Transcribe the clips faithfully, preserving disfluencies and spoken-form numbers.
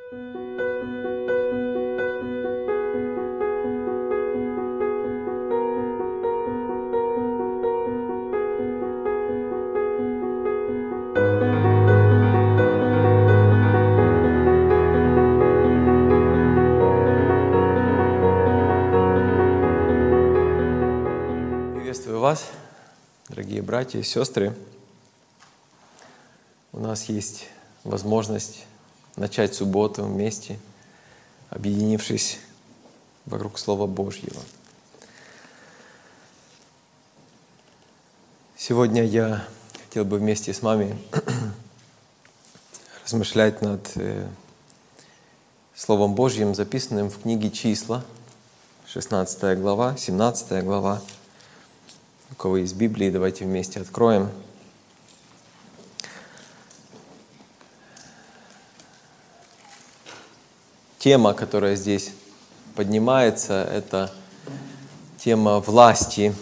Приветствую вас, дорогие братья и сестры. У нас есть возможность начать субботу вместе, объединившись вокруг Слова Божьего. Сегодня я хотел бы вместе с вами размышлять над Словом Божьим, записанным в книге «Числа», шестнадцатая глава, семнадцатая глава. У кого есть Библии, давайте вместе откроем. Тема, которая здесь поднимается, это тема власти,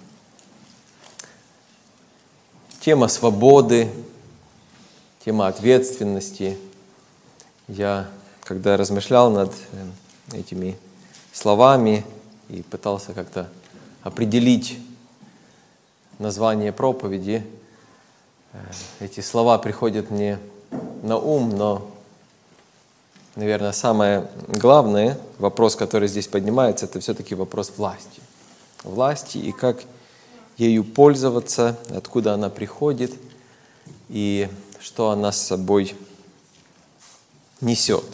тема свободы, тема ответственности. Я, когда размышлял над этими словами и пытался как-то определить название проповеди, эти слова приходят мне на ум, но, наверное, самое главное, вопрос, который здесь поднимается, это все-таки вопрос власти. Власти и как ею пользоваться, откуда она приходит и что она с собой несет.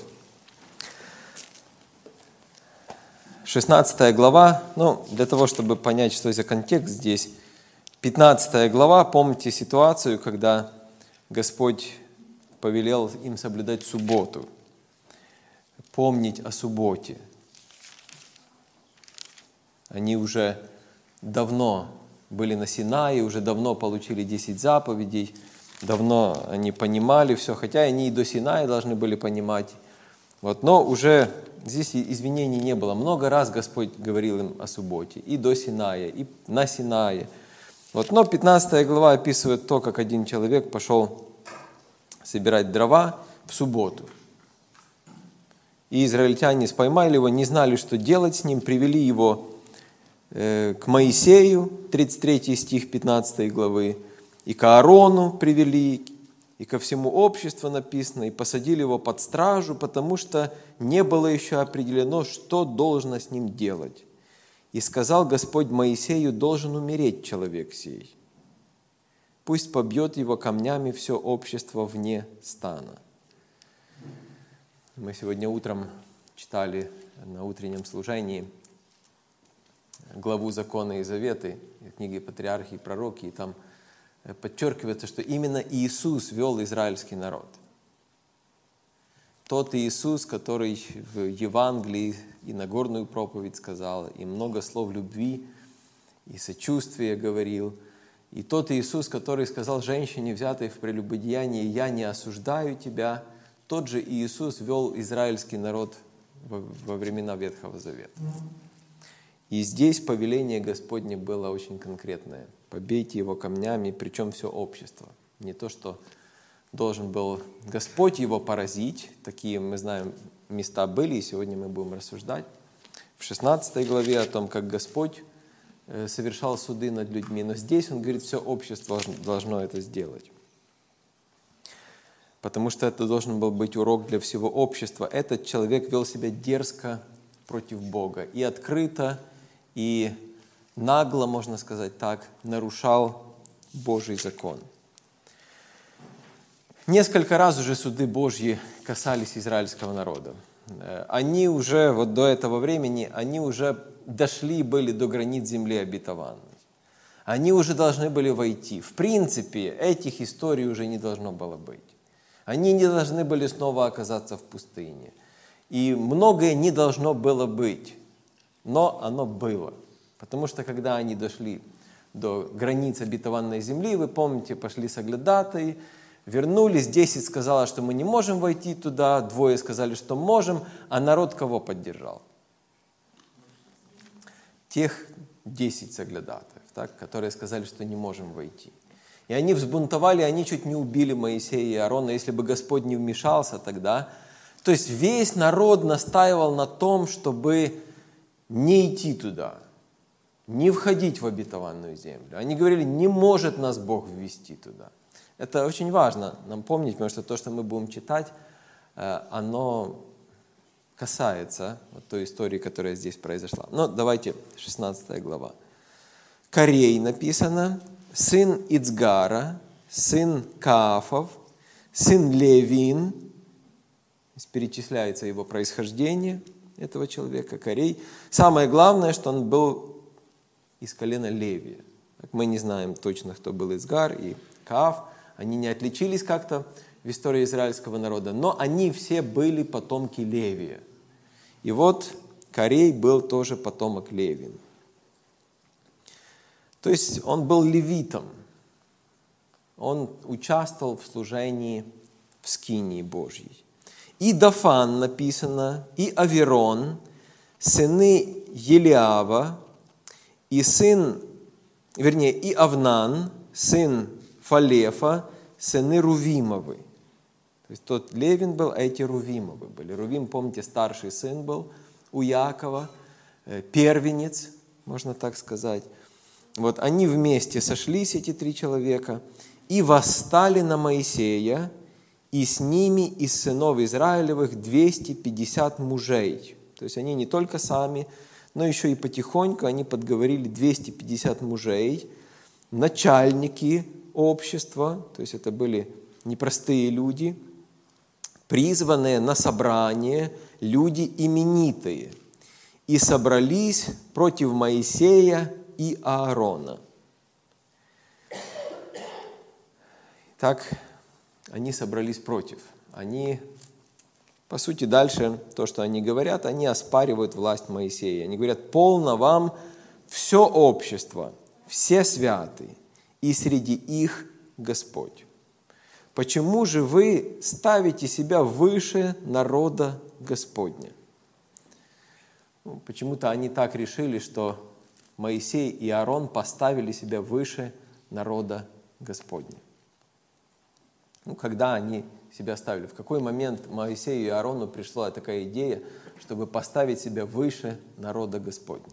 шестнадцатая глава, ну, для того, чтобы понять, что за контекст здесь, пятнадцатая глава, помните ситуацию, когда Господь повелел им соблюдать субботу, помнить о субботе. Они уже давно были на Синае, уже давно получили десять заповедей, давно они понимали все, хотя они и до Синая должны были понимать. Вот, но уже здесь извинений не было. Много раз Господь говорил им о субботе, и до Синая, и на Синае. Вот, но пятнадцатая глава описывает то, как один человек пошел собирать дрова в субботу. И израильтяне споймали его, не знали, что делать с ним, привели его э, к Моисею, тридцать третий стих пятнадцатой главы, и к Аарону привели, и ко всему обществу написано, и посадили его под стражу, потому что не было еще определено, что должно с ним делать. И сказал Господь Моисею: должен умереть человек сей. Пусть побьет его камнями все общество вне стана. Мы сегодня утром читали на утреннем служении главу «Законы и заветы» книги «Патриархи и пророки», и там подчеркивается, что именно Иисус вел израильский народ. Тот Иисус, который в Евангелии и Нагорную проповедь сказал, и много слов любви и сочувствия говорил, и тот Иисус, который сказал женщине, взятой в прелюбодеянии: «Я не осуждаю тебя», тот же Иисус вел израильский народ во, во времена Ветхого Завета. И здесь повеление Господне было очень конкретное: побейте его камнями, причем все общество. Не то, что должен был Господь его поразить. Такие, мы знаем, места были, и сегодня мы будем рассуждать в шестнадцатой главе о том, как Господь совершал суды над людьми. Но здесь он говорит, все общество должно это сделать. Потому что это должен был быть урок для всего общества. Этот человек вел себя дерзко против Бога и открыто, и нагло, можно сказать так, нарушал Божий закон. Несколько раз уже суды Божьи касались израильского народа. Они уже, вот до этого времени, они уже дошли были до границ земли обетованной. Они уже должны были войти. В принципе, этих историй уже не должно было быть. Они не должны были снова оказаться в пустыне. И многое не должно было быть. Но оно было. Потому что когда они дошли до границ обетованной земли, вы помните, пошли соглядатаи, вернулись, десять сказало, что мы не можем войти туда, двое сказали, что можем, а народ кого поддержал? Тех десять соглядатаев, так, которые сказали, что не можем войти. И они взбунтовали, они чуть не убили Моисея и Аарона. Если бы Господь не вмешался тогда, То есть весь народ настаивал на том, чтобы не идти туда, не входить в обетованную землю. Они говорили, не может нас Бог ввести туда. Это очень важно нам помнить, потому что то, что мы будем читать, оно касается вот той истории, которая здесь произошла. Но давайте, шестнадцатая глава. Корей написано, сын Ицгара, сын Каафов, сын Левин. Здесь перечисляется его происхождение, этого человека, Корей. Самое главное, что он был из колена Левия. Мы не знаем точно, кто был Ицгар и Кааф. Они не отличились как-то в истории израильского народа, но они все были потомки Левия. И вот Корей был тоже потомок Левин. То есть он был левитом. Он участвовал в служении в скинии Божьей. И Дафан написано, и Аверон, сыны Елиава, и сын, вернее, и Авнан, сын Фалефа, сыны Рувимовы. То есть тот Левин был, а эти Рувимовы были. Рувим, помните, старший сын был у Якова, первенец, можно так сказать. Вот они вместе сошлись, эти три человека, и восстали на Моисея, и с ними из сынов Израилевых двести пятьдесят мужей. То есть они не только сами, но еще и потихоньку они подговорили двести пятьдесят мужей, начальники общества, то есть это были непростые люди, призванные на собрание, люди именитые, и собрались против Моисея и Аарона. Так, они собрались против. Они, по сути, дальше то, что они говорят, они оспаривают власть Моисея. Они говорят, полно вам все общество, все святы, и среди их Господь. Почему же вы ставите себя выше народа Господня? Ну, почему-то они так решили, что Моисей и Аарон поставили себя выше народа Господня. Ну, когда они себя ставили? В какой момент Моисею и Аарону пришла такая идея, чтобы поставить себя выше народа Господня?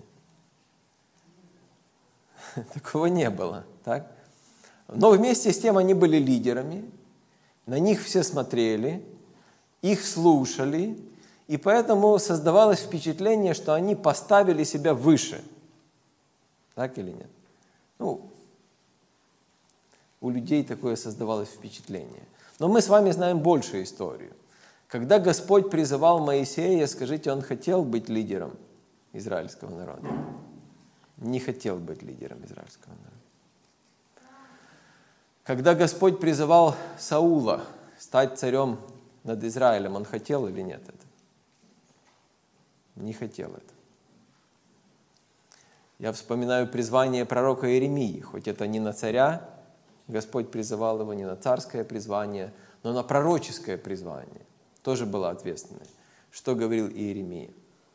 Такого не было, так? Но вместе с тем они были лидерами, на них все смотрели, их слушали, и поэтому создавалось впечатление, что они поставили себя выше. Так или нет? Ну, у людей такое создавалось впечатление. Но мы с вами знаем большую историю. Когда Господь призывал Моисея, скажите, он хотел быть лидером израильского народа? Не хотел быть лидером израильского народа. Когда Господь призывал Саула стать царем над Израилем, он хотел или нет это? Не хотел это. Я вспоминаю призвание пророка Иеремии, хоть это не на царя, Господь призывал его, не на царское призвание, но на пророческое призвание. Тоже было ответственное. Что говорил Иеремия?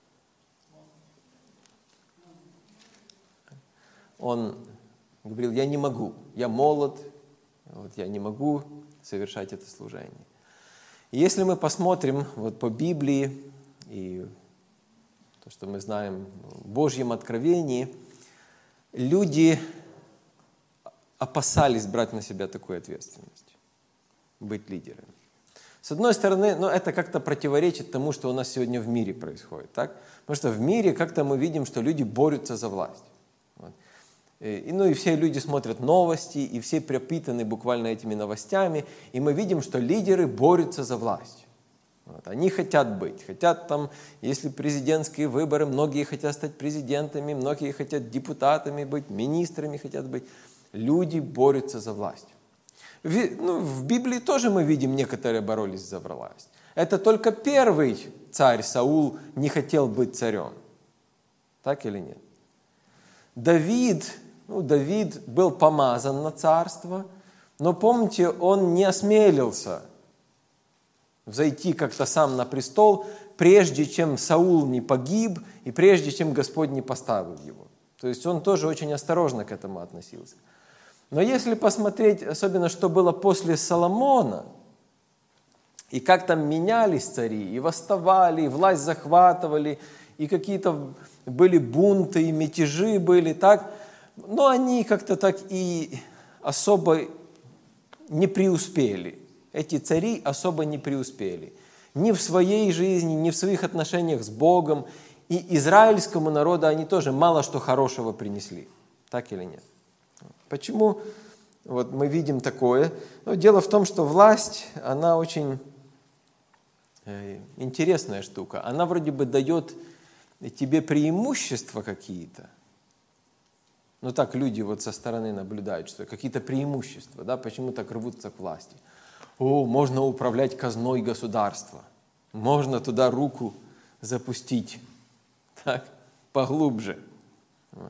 Он говорил, я не могу, я молод, вот, я не могу совершать это служение. И если мы посмотрим вот по Библии и то, что мы знаем в Божьем откровении, люди опасались брать на себя такую ответственность, быть лидерами. С одной стороны, ну, это как-то противоречит тому, что у нас сегодня в мире происходит. Так? Потому что в мире как-то мы видим, что люди борются за власть. Вот. И, ну, и все люди смотрят новости, и все пропитаны буквально этими новостями, и мы видим, что лидеры борются за власть. Вот. Они хотят быть, хотят там, если президентские выборы, многие хотят стать президентами, многие хотят депутатами быть, министрами хотят быть. Люди борются за власть. В, ну, в Библии тоже мы видим, некоторые боролись за власть. Это только первый царь Саул не хотел быть царем. Так или нет? Давид, ну, Давид был помазан на царство, но помните, он не осмелился взойти как-то сам на престол, прежде чем Саул не погиб и прежде чем Господь не поставил его. То есть он тоже очень осторожно к этому относился. Но если посмотреть, особенно что было после Соломона, И как там менялись цари, и восставали, и власть захватывали, и какие-то были бунты, и мятежи были, так. Но они как-то так и особо не преуспели. Эти цари особо не преуспели. Ни в своей жизни, ни в своих отношениях с Богом. И израильскому народу они тоже мало что хорошего принесли. Так или нет? Почему вот мы видим такое? Ну, дело в том, что власть, она очень э, интересная штука. Она вроде бы дает тебе преимущества какие-то. Ну так люди вот со стороны наблюдают, что какие-то преимущества, да, почему так рвутся к власти. О, можно управлять казной государства, можно туда руку запустить, так, поглубже. Вот.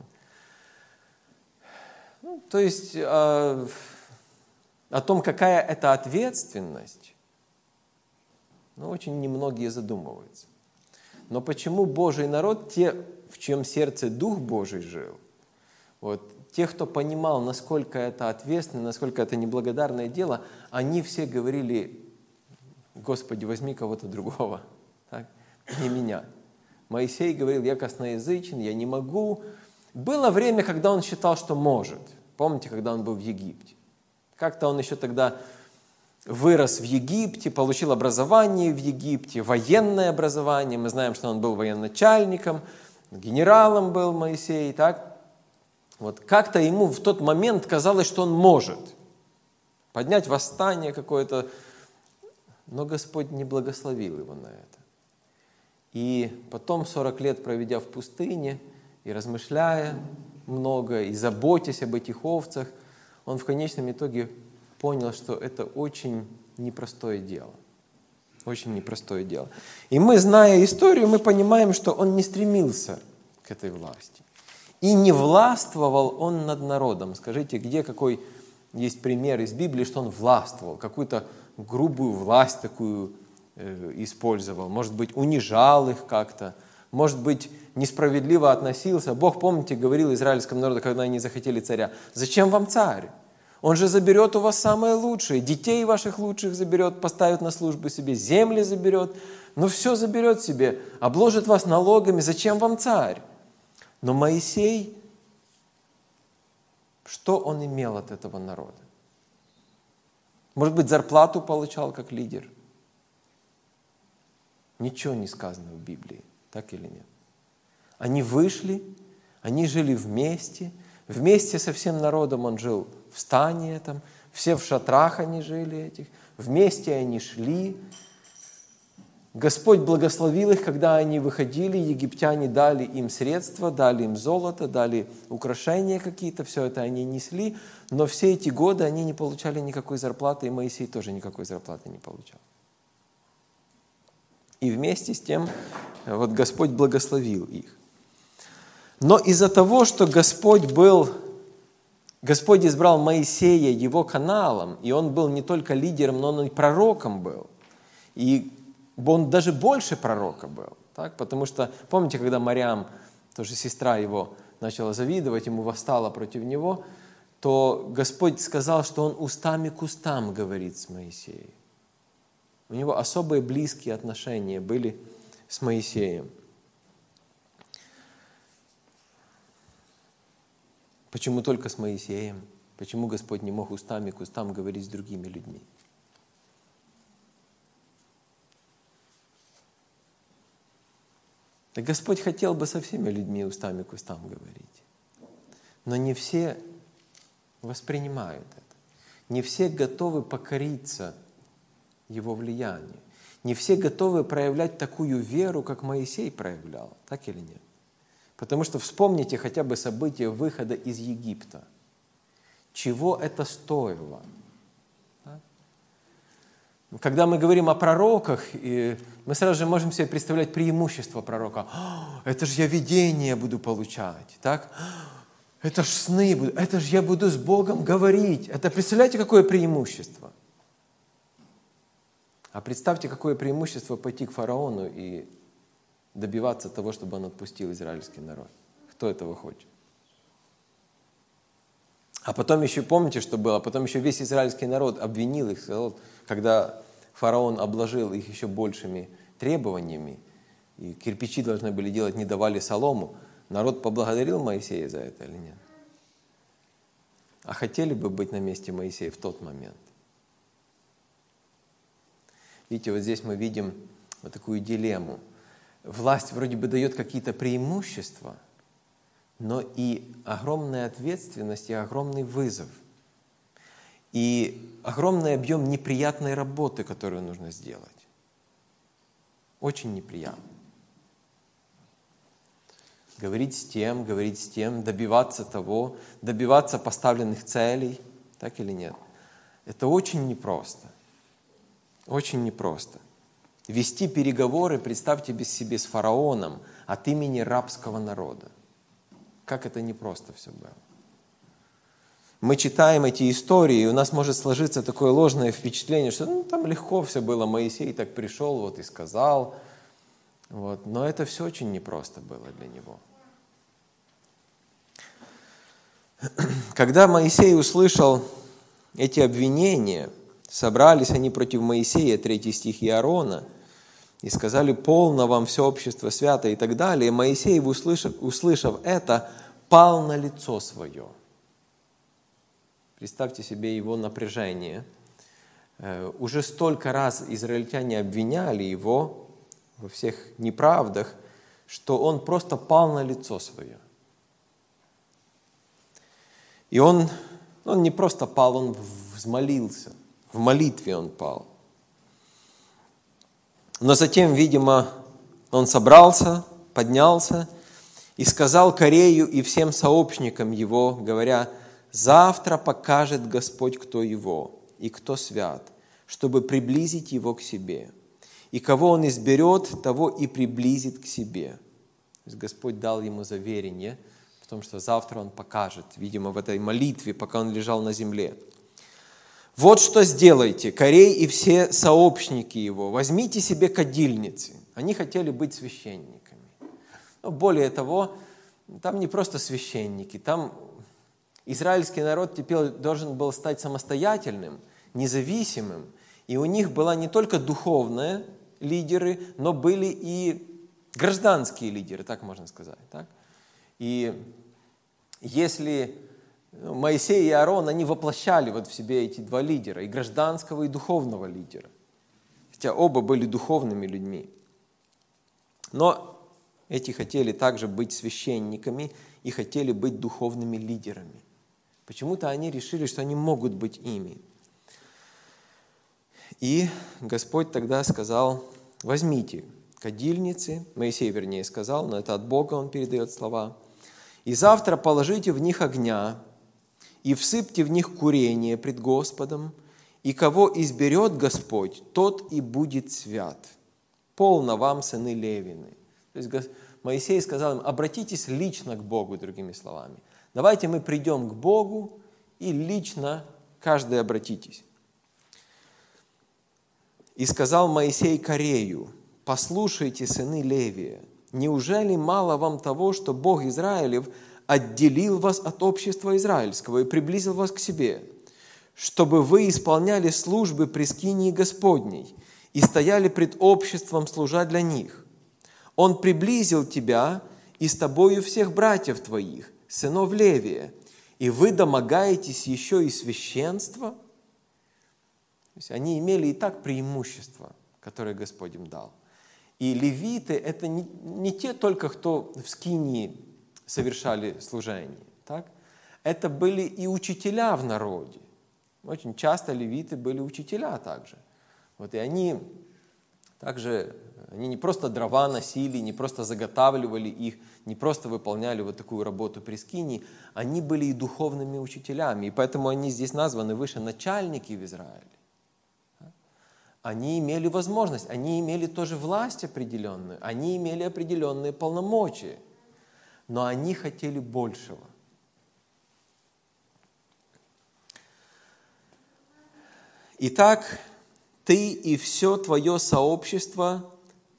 Ну, то есть о, о том, какая это ответственность, ну, очень немногие задумываются. Но почему Божий народ, те, в чьем сердце Дух Божий жил, вот, те, кто понимал, насколько это ответственно, насколько это неблагодарное дело, они все говорили: Господи, возьми кого-то другого, так? Не меня. Моисей говорил: я косноязычен, я не могу. Было время, когда он считал, что может. Помните, когда он был в Египте? Как-то он еще тогда вырос в Египте, получил образование в Египте, военное образование. Мы знаем, что он был военачальником, генералом был Моисей, так? Вот как-то ему в тот момент казалось, что он может поднять восстание какое-то, но Господь не благословил его на это. И потом, сорок лет проведя в пустыне и размышляя много, и заботясь об этих овцах, он в конечном итоге понял, что это очень непростое дело. Очень непростое дело. И мы, зная историю, мы понимаем, что он не стремился к этой власти. И не властвовал он над народом. Скажите, где какой есть пример из Библии, что он властвовал, какую-то грубую власть такую э, использовал, может быть, унижал их как-то, может быть, несправедливо относился. Бог, помните, говорил израильскому народу, когда они захотели царя: зачем вам царь? Он же заберет у вас самое лучшее, детей ваших лучших заберет, поставит на службу себе, земли заберет, ну все заберет себе, обложит вас налогами, зачем вам царь? Но Моисей, что он имел от этого народа? Может быть, зарплату получал как лидер? Ничего не сказано в Библии, так или нет? Они вышли, они жили вместе, вместе со всем народом он жил в стане этом, все в шатрах они жили этих, вместе они шли. Господь благословил их, когда они выходили, египтяне дали им средства, дали им золото, дали украшения какие-то, все это они несли, но все эти годы они не получали никакой зарплаты, и Моисей тоже никакой зарплаты не получал. И вместе с тем вот Господь благословил их. Но из-за того, что Господь был, Господь избрал Моисея его каналом, и он был не только лидером, но он и пророком был. И он даже больше пророка был, так? Потому что, помните, когда Мариам, тоже сестра его, начала завидовать, ему восстала против него, то Господь сказал, что он устами к устам говорит с Моисеем. У него особые близкие отношения были с Моисеем. Почему только с Моисеем? Почему Господь не мог устами к устам говорить с другими людьми? Так Господь хотел бы со всеми людьми устами к устам говорить. Но не все воспринимают это. Не все готовы покориться Его влиянию. Не все готовы проявлять такую веру, как Моисей проявлял. Так или нет? Потому что вспомните хотя бы события выхода из Египта. Чего это стоило? Когда мы говорим о пророках, мы сразу же можем себе представлять преимущество пророка. Это же я видение буду получать, так? Это ж сны буду, это же я буду с Богом говорить. Это представляете, какое преимущество? А представьте, какое преимущество пойти к фараону и добиваться того, чтобы он отпустил израильский народ. Кто этого хочет? А потом еще, помните, что было? Потом еще весь израильский народ обвинил их, сказал, когда фараон обложил их еще большими требованиями, и кирпичи должны были делать, не давали солому, народ поблагодарил Моисея за это или нет? А хотели бы быть на месте Моисея в тот момент? Видите, вот здесь мы видим вот такую дилемму. Власть вроде бы дает какие-то преимущества, но и огромная ответственность, и огромный вызов, и огромный объем неприятной работы, которую нужно сделать. Очень неприятно. Говорить с тем, говорить с тем, добиваться того, добиваться поставленных целей, так или нет? Это очень непросто. Очень непросто. Вести переговоры, представьте себе, с фараоном от имени рабского народа. Как это непросто все было. Мы читаем эти истории, и у нас может сложиться такое ложное впечатление, что ну, там легко все было, Моисей так пришел вот, и сказал. Вот. Но это все очень непросто было для него. Когда Моисей услышал эти обвинения, собрались они против Моисея, третий стих, и Аарона, и сказали: «Полно вам все общество свято» и так далее. И Моисей, услышав, услышав это, пал на лицо свое. Представьте себе его напряжение. Уже столько раз израильтяне обвиняли его во всех неправдах, что он просто пал на лицо свое. И он, он не просто пал, он взмолился. В молитве он пал. Но затем, видимо, он собрался, поднялся и сказал Корею и всем сообщникам его, говоря: «Завтра покажет Господь, кто его и кто свят, чтобы приблизить его к себе. И кого он изберет, того и приблизит к себе». То есть Господь дал ему заверение в том, что завтра он покажет, видимо, в этой молитве, пока он лежал на земле. «Вот что сделайте, Корей и все сообщники его, возьмите себе кадильницы». Они хотели быть священниками. Но более того, там не просто священники, там израильский народ теперь должен был стать самостоятельным, независимым. И у них была не только духовные лидеры, но были и гражданские лидеры, так можно сказать. Так? И если Моисей и Аарон, они воплощали вот в себе эти два лидера, и гражданского, и духовного лидера. Хотя оба были духовными людьми. Но эти хотели также быть священниками и хотели быть духовными лидерами. Почему-то они решили, что они могут быть ими. И Господь тогда сказал: возьмите кадильницы, Моисей, вернее, сказал, но это от Бога он передает слова, и завтра положите в них огня, и всыпьте в них курение пред Господом, и кого изберет Господь, тот и будет свят. Полно вам, сыны Левины. То есть Моисей сказал им: обратитесь лично к Богу, другими словами. Давайте мы придем к Богу и лично каждый обратитесь. И сказал Моисей Корею: послушайте, сыны Левия, неужели мало вам того, что Бог Израилев отделил вас от общества израильского и приблизил вас к себе, чтобы вы исполняли службы при скинии Господней и стояли пред обществом, служа для них? Он приблизил тебя и с тобою всех братьев твоих, сынов Левия, и вы домогаетесь еще и священства?» То есть они имели и так преимущество, которое Господь им дал. И левиты – это не, не те только, кто в скинии совершали служение. Так? Это были и учителя в народе. Очень часто левиты были учителя также. Вот, и они также они не просто дрова носили, не просто заготавливали их, не просто выполняли вот такую работу при скинии, они были и духовными учителями. И поэтому они здесь названы выше начальники в Израиле. Они имели возможность, они имели тоже власть определенную, они имели определенные полномочия, но они хотели большего. Итак, ты и все твое сообщество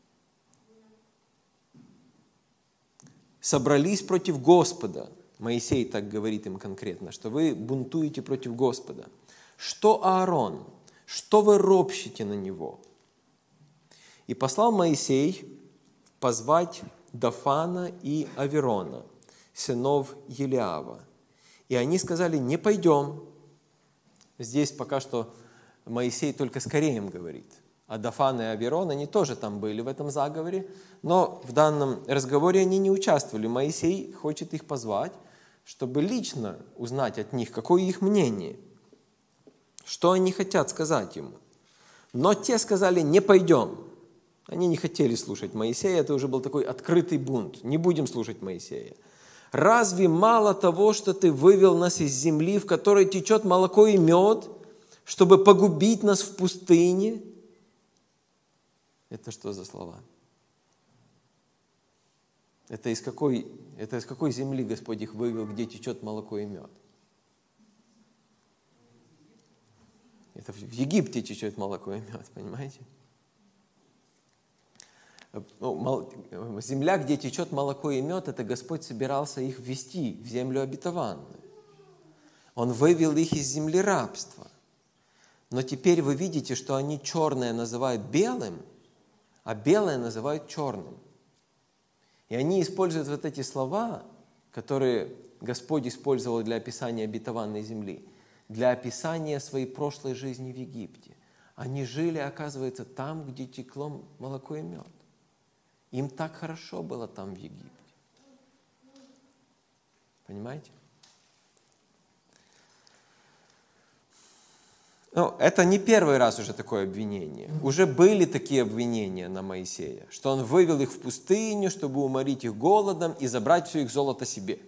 собрались против Господа. Моисей так говорит им конкретно, что вы бунтуете против Господа. Что Аарон? что вы ропщите на него? И послал Моисей позвать Дафана и Аверона, сынов Елиава. И они сказали: не пойдем. Здесь пока что Моисей только с Кореем говорит. А Дафан и Аверон, они тоже там были в этом заговоре, но в данном разговоре они не участвовали. Моисей хочет их позвать, чтобы лично узнать от них, какое их мнение, что они хотят сказать ему. Но те сказали: не пойдем. Они не хотели слушать Моисея, это уже был такой открытый бунт. Не будем слушать Моисея. Разве мало того, что ты вывел нас из земли, в которой течет молоко и мед, чтобы погубить нас в пустыне? Это что за слова? Это из какой, это из какой земли Господь их вывел, где течет молоко и мед? Это в Египте течет молоко и мед, понимаете? Земля, где течет молоко и мед, это Господь собирался их ввести в землю обетованную. Он вывел их из земли рабства. Но теперь вы видите, что они черное называют белым, а белое называют черным. И они используют вот эти слова, которые Господь использовал для описания обетованной земли, для описания своей прошлой жизни в Египте. Они жили, оказывается, там, где текло молоко и мед. Им так хорошо было там, в Египте. Понимаете? Ну, это не первый раз уже такое обвинение. Уже были такие обвинения на Моисея, что он вывел их в пустыню, чтобы уморить их голодом и забрать все их золото себе.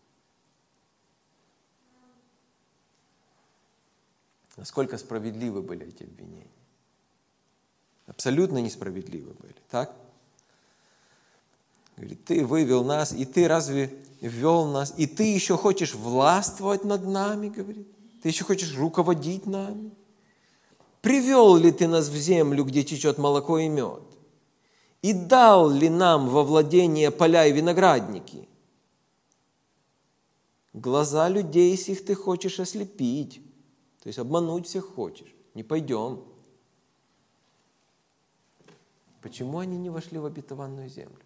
Насколько справедливы были эти обвинения? Абсолютно несправедливы были, так? Говорит: ты вывел нас, и ты разве ввел нас, и ты еще хочешь властвовать над нами, говорит. Ты еще хочешь руководить нами? Привел ли ты нас в землю, где течет молоко и мед? И дал ли нам во владение поля и виноградники? Глаза людей сих ты хочешь ослепить, то есть обмануть всех хочешь. Не пойдем. Почему они не вошли в обетованную землю?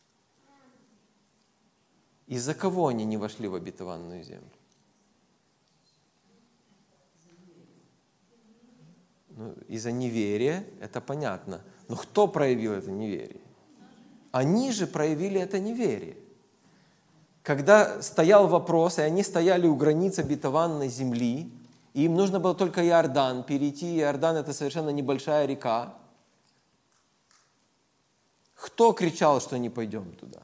Из-за кого они не вошли в обетованную землю? Ну, из-за неверия, это понятно. Но кто проявил это неверие? Они же проявили это неверие. Когда стоял вопрос, и они стояли у границ обетованной земли, и им нужно было только Иордан перейти. Иордан – это совершенно небольшая река. Кто кричал, что не пойдем туда?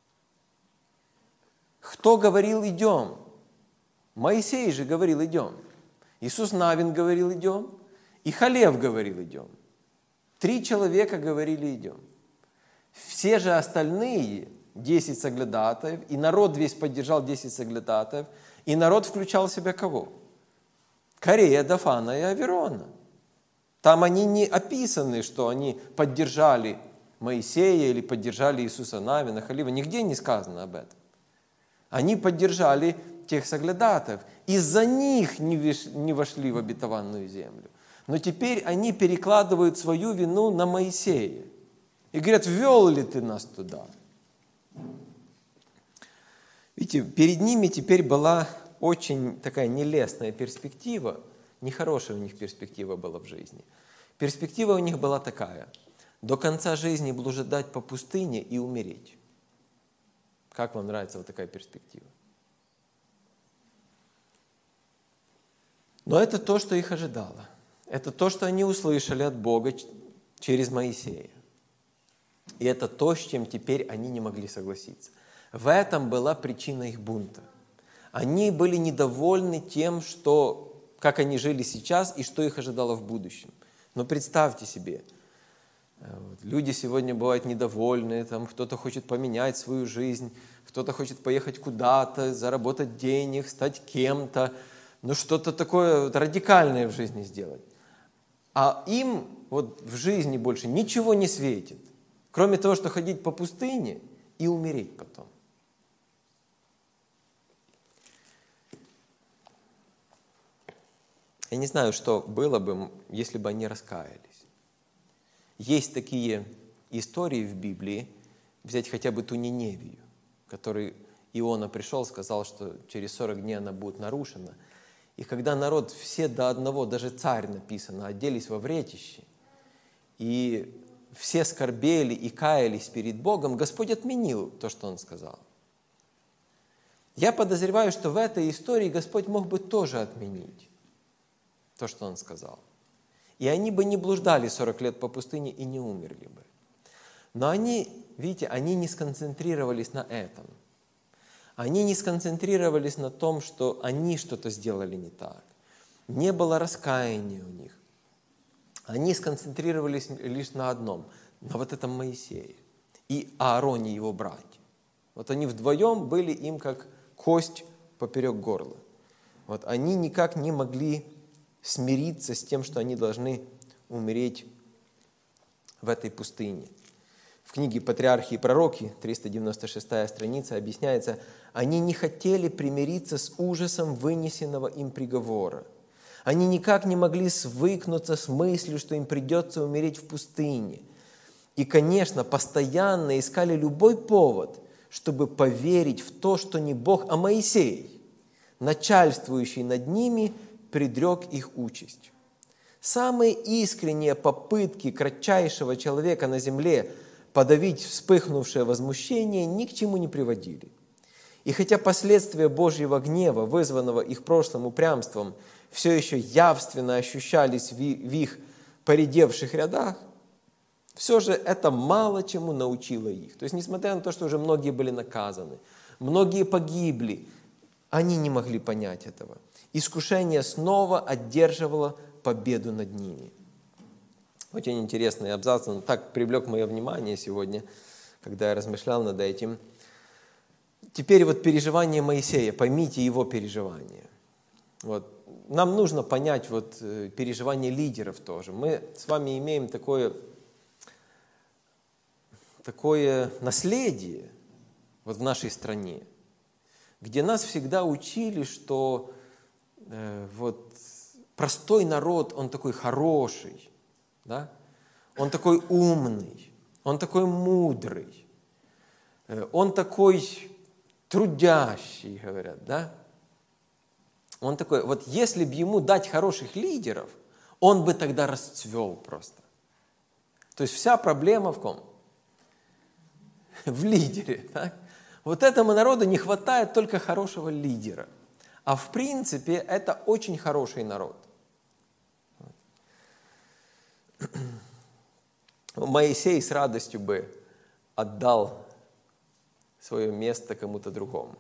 Кто говорил «идем»? Моисей же говорил «идем». Иисус Навин говорил «идем». И Халев говорил «идем». Три человека говорили «идем». Все же остальные, десять соглядатаев, и народ весь поддержал десять соглядатаев, и народ включал в себя кого? Корея, Дафана и Аверона. Там они не описаны, что они поддержали Моисея или поддержали Иисуса Навина, Халива. Нигде не сказано об этом. Они поддержали тех соглядатаев. Из-за них не вошли в обетованную землю. Но теперь они перекладывают свою вину на Моисея. И говорят: ввел ли ты нас туда? Видите, перед ними теперь была очень такая нелестная перспектива. Нехорошая у них перспектива была в жизни. Перспектива у них была такая: до конца жизни блуждать по пустыне и умереть. Как вам нравится вот такая перспектива? Но это то, что их ожидало. Это то, что они услышали от Бога через Моисея. И это то, с чем теперь они не могли согласиться. В этом была причина их бунта. Они были недовольны тем, что, как они жили сейчас и что их ожидало в будущем. Но представьте себе, люди сегодня бывают недовольны, там, кто-то хочет поменять свою жизнь, кто-то хочет поехать куда-то, заработать денег, стать кем-то, ну что-то такое вот радикальное в жизни сделать. А им вот в жизни больше ничего не светит, кроме того, что ходить по пустыне и умереть потом. Я не знаю, что было бы, если бы они раскаялись. Есть такие истории в Библии, взять хотя бы ту Ниневию, который Иона пришел, сказал, что через сорок дней она будет нарушена. И когда народ все до одного, даже царь написано, оделись во вретище, и все скорбели и каялись перед Богом, Господь отменил то, что Он сказал. Я подозреваю, что в этой истории Господь мог бы тоже отменить то, что Он сказал. И они бы не блуждали сорок лет по пустыне и не умерли бы. Но они, видите, они не сконцентрировались на этом. Они не сконцентрировались на том, что они что-то сделали не так. Не было раскаяния у них. Они сконцентрировались лишь на одном, на вот этом Моисее и Аароне его братья. Вот они вдвоем были им как кость поперек горла. Вот они никак не могли смириться с тем, что они должны умереть в этой пустыне. В книге «Патриархи и пророки», триста девяносто шестая страница, объясняется, они не хотели примириться с ужасом вынесенного им приговора. Они никак не могли свыкнуться с мыслью, что им придется умереть в пустыне. И, конечно, постоянно искали любой повод, чтобы поверить в то, что не Бог, а Моисей, начальствующий над ними, предрек их участь. Самые искренние попытки кратчайшего человека на земле подавить вспыхнувшее возмущение ни к чему не приводили. И хотя последствия Божьего гнева, вызванного их прошлым упрямством, все еще явственно ощущались в их поредевших рядах, все же это мало чему научило их. То есть, несмотря на то, что уже многие были наказаны, многие погибли, они не могли понять этого. Искушение снова одерживало победу над ними. Очень интересный абзац, он так привлек мое внимание сегодня, когда я размышлял над этим. Теперь вот переживание Моисея, поймите его переживание. Вот. Нам нужно понять вот переживание лидеров тоже. Мы с вами имеем такое, такое наследие вот в нашей стране, где нас всегда учили, что э, вот простой народ, он такой хороший, да? Он такой умный, он такой мудрый, э, он такой трудящий, говорят, да? Он такой, вот если бы ему дать хороших лидеров, он бы тогда расцвел просто. То есть вся проблема в ком? В лидере, так? Вот этому народу не хватает только хорошего лидера. А в принципе это очень хороший народ. Моисей с радостью бы отдал свое место кому-то другому.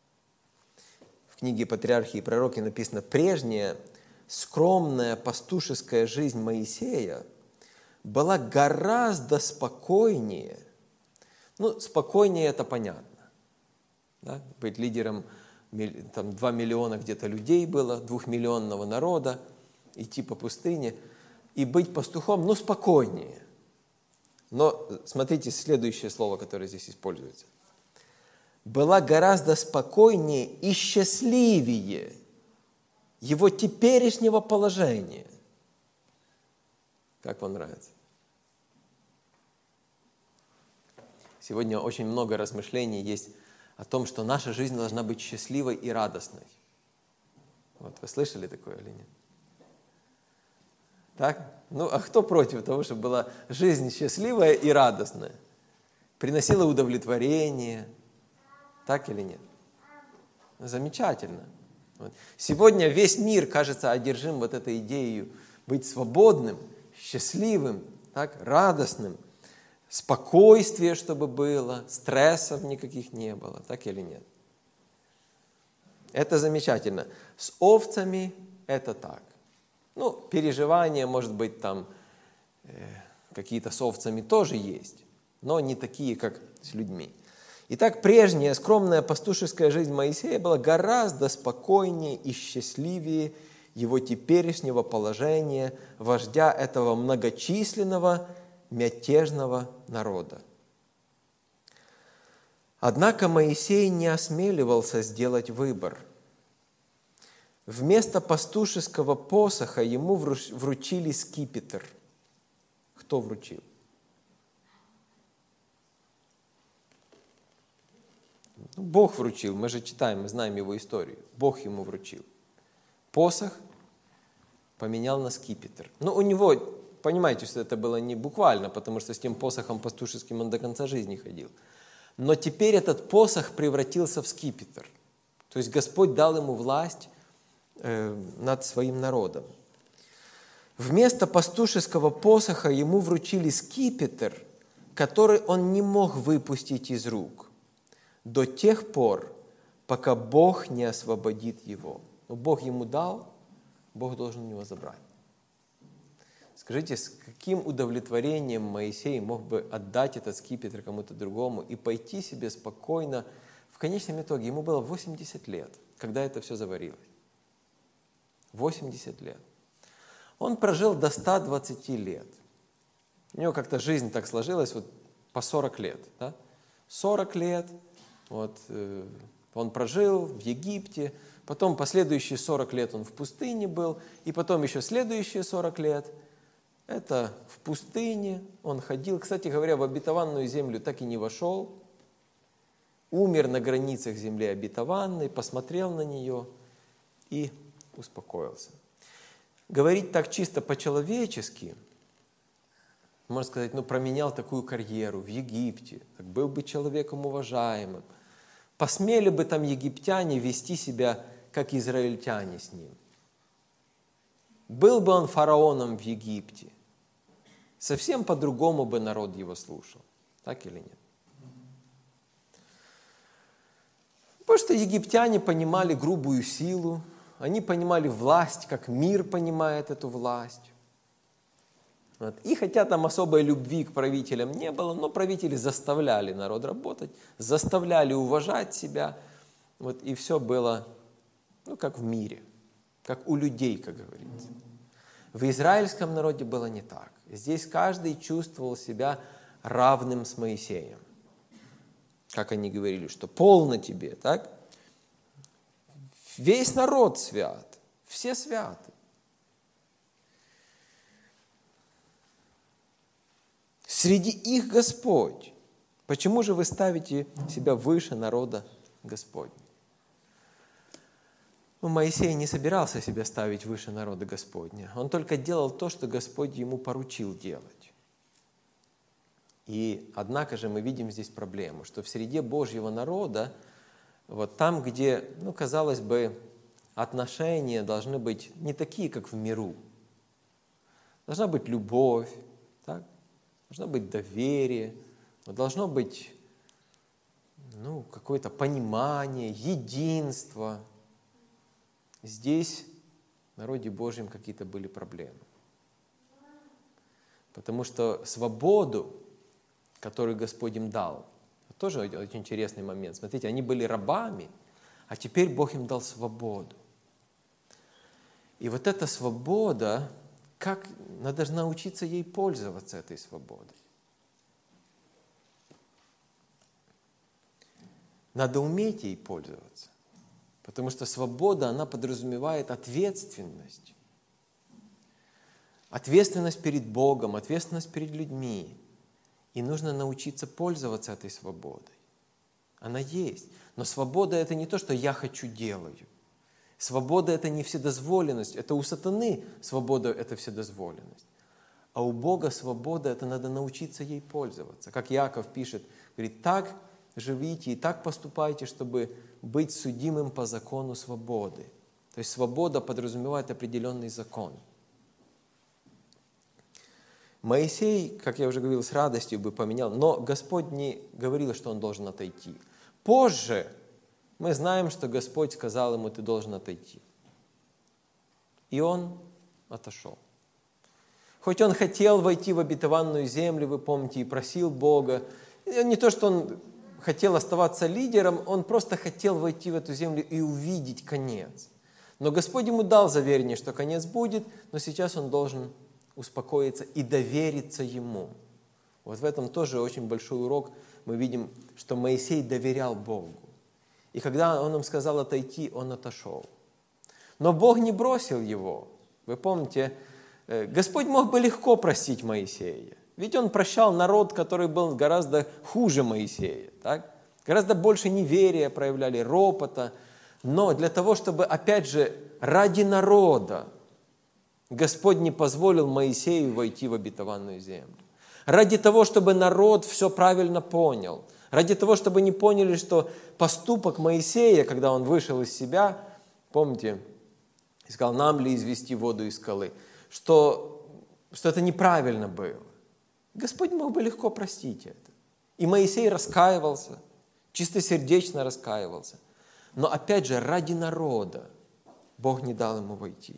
В книге «Патриархи и пророки» написано, прежняя скромная пастушеская жизнь Моисея была гораздо спокойнее. Ну, спокойнее это понятно. Да? Быть лидером, там два миллиона где-то людей было, двухмиллионного народа, идти по пустыне и быть пастухом, ну, спокойнее. Но смотрите следующее слово, которое здесь используется. Была гораздо спокойнее и счастливее его теперешнего положения. Как вам нравится? Сегодня очень много размышлений есть о том, что наша жизнь должна быть счастливой и радостной. Вот, вы слышали такое или нет? Так? Ну, а кто против того, чтобы была жизнь счастливая и радостная? Приносила удовлетворение. Так или нет? Замечательно. Вот. Сегодня весь мир, кажется, одержим вот этой идеей быть свободным, счастливым, так, радостным, спокойствие, чтобы было, стрессов никаких не было, так или нет? Это замечательно. С овцами это так. Ну, переживания, может быть, там э, какие-то с овцами тоже есть, но не такие, как с людьми. Итак, прежняя скромная пастушеская жизнь Моисея была гораздо спокойнее и счастливее его теперешнего положения вождя этого многочисленного мятежного народа. Однако Моисей не осмеливался сделать выбор. Вместо пастушеского посоха ему вручили скипетр. Кто вручил? Ну, Бог вручил, мы же читаем, мы знаем его историю. Бог ему вручил. Посох поменял на скипетр. Но у него, понимаете, что это было не буквально, потому что с тем посохом пастушеским он до конца жизни ходил. Но теперь этот посох превратился в скипетр. То есть Господь дал ему власть э, над своим народом. Вместо пастушеского посоха ему вручили скипетр, который он не мог выпустить из рук до тех пор, пока Бог не освободит его. Но Бог ему дал, Бог должен у него забрать. Скажите, с каким удовлетворением Моисей мог бы отдать этот скипетр кому-то другому и пойти себе спокойно? В конечном итоге ему было восемьдесят лет, когда это все заварилось. восемьдесят лет. Он прожил до ста двадцати лет. У него как-то жизнь так сложилась, вот по сорок лет. Да? сорок лет вот, э, он прожил в Египте, потом последующие сорок лет он в пустыне был, и потом еще следующие сорок лет это в пустыне он ходил. Кстати говоря, в обетованную землю так и не вошел. Умер на границах земли обетованной, посмотрел на нее и успокоился. Говорить так чисто по-человечески, можно сказать, ну, променял такую карьеру в Египте, так был бы человеком уважаемым. Посмели бы там египтяне вести себя, как израильтяне с ним. Был бы он фараоном в Египте, совсем по-другому бы народ его слушал. Так или нет? Потому что египтяне понимали грубую силу, они понимали власть, как мир понимает эту власть. Вот. И хотя там особой любви к правителям не было, но правители заставляли народ работать, заставляли уважать себя. Вот, и все было, ну, как в мире, как у людей, как говорится. В израильском народе было не так. Здесь каждый чувствовал себя равным с Моисеем. Как они говорили, что полно тебе, так? Весь народ свят, все святы. Среди их Господь. Почему же вы ставите себя выше народа Господня? Ну, Моисей не собирался себя ставить выше народа Господня. Он только делал то, что Господь ему поручил делать. И, однако же, мы видим здесь проблему, что в среде Божьего народа, вот там, где, ну, казалось бы, отношения должны быть не такие, как в миру. Должна быть любовь, так? Должно быть доверие, должно быть, ну, какое-то понимание, единство. Здесь в народе Божьем какие-то были проблемы. Потому что свободу, которую Господь им дал, это тоже очень интересный момент. Смотрите, они были рабами, а теперь Бог им дал свободу. И вот эта свобода, как надо же научиться ей пользоваться, этой свободой. Надо уметь ей пользоваться. Потому что свобода, она подразумевает ответственность. Ответственность перед Богом, ответственность перед людьми. И нужно научиться пользоваться этой свободой. Она есть. Но свобода – это не то, что я хочу делаю. Свобода – это не вседозволенность. Это у сатаны свобода – это вседозволенность. А у Бога свобода – это надо научиться ей пользоваться. Как Иаков пишет, говорит, так живите и так поступайте, чтобы быть судимым по закону свободы. То есть свобода подразумевает определенный закон. Моисей, как я уже говорил, с радостью бы поменял, но Господь не говорил, что он должен отойти. Позже мы знаем, что Господь сказал ему, ты должен отойти. И он отошел. Хоть он хотел войти в обетованную землю, вы помните, и просил Бога. Не то, что он хотел оставаться лидером, он просто хотел войти в эту землю и увидеть конец. Но Господь ему дал заверение, что конец будет, но сейчас он должен успокоиться и довериться ему. Вот в этом тоже очень большой урок. Мы видим, что Моисей доверял Богу. И когда он им сказал отойти, он отошел. Но Бог не бросил его. Вы помните, Господь мог бы легко простить Моисея. Ведь Он прощал народ, который был гораздо хуже Моисея. Так? Гораздо больше неверия проявляли, ропота. Но для того, чтобы, опять же, ради народа Господь не позволил Моисею войти в обетованную землю. Ради того, чтобы народ все правильно понял. Ради того, чтобы не поняли, что поступок Моисея, когда он вышел из себя, помните, сказал, нам ли извести воду из скалы, что, что это неправильно было. Господь мог бы легко простить это. И Моисей раскаивался, чистосердечно раскаивался. Но опять же, ради народа Бог не дал ему войти.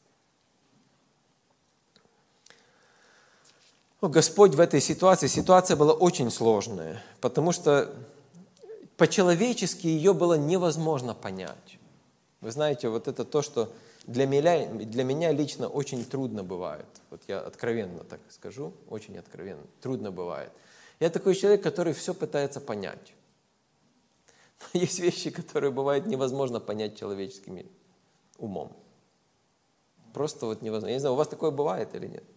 Ну, Господь в этой ситуации, ситуация была очень сложная, потому что по-человечески ее было невозможно понять. Вы знаете, вот это то, что для меня, для меня лично очень трудно бывает. Вот я откровенно так скажу, очень откровенно, трудно бывает. Я такой человек, который все пытается понять. Но есть вещи, которые бывает невозможно понять человеческим умом. Просто вот невозможно. Я не знаю, у вас такое бывает или нет?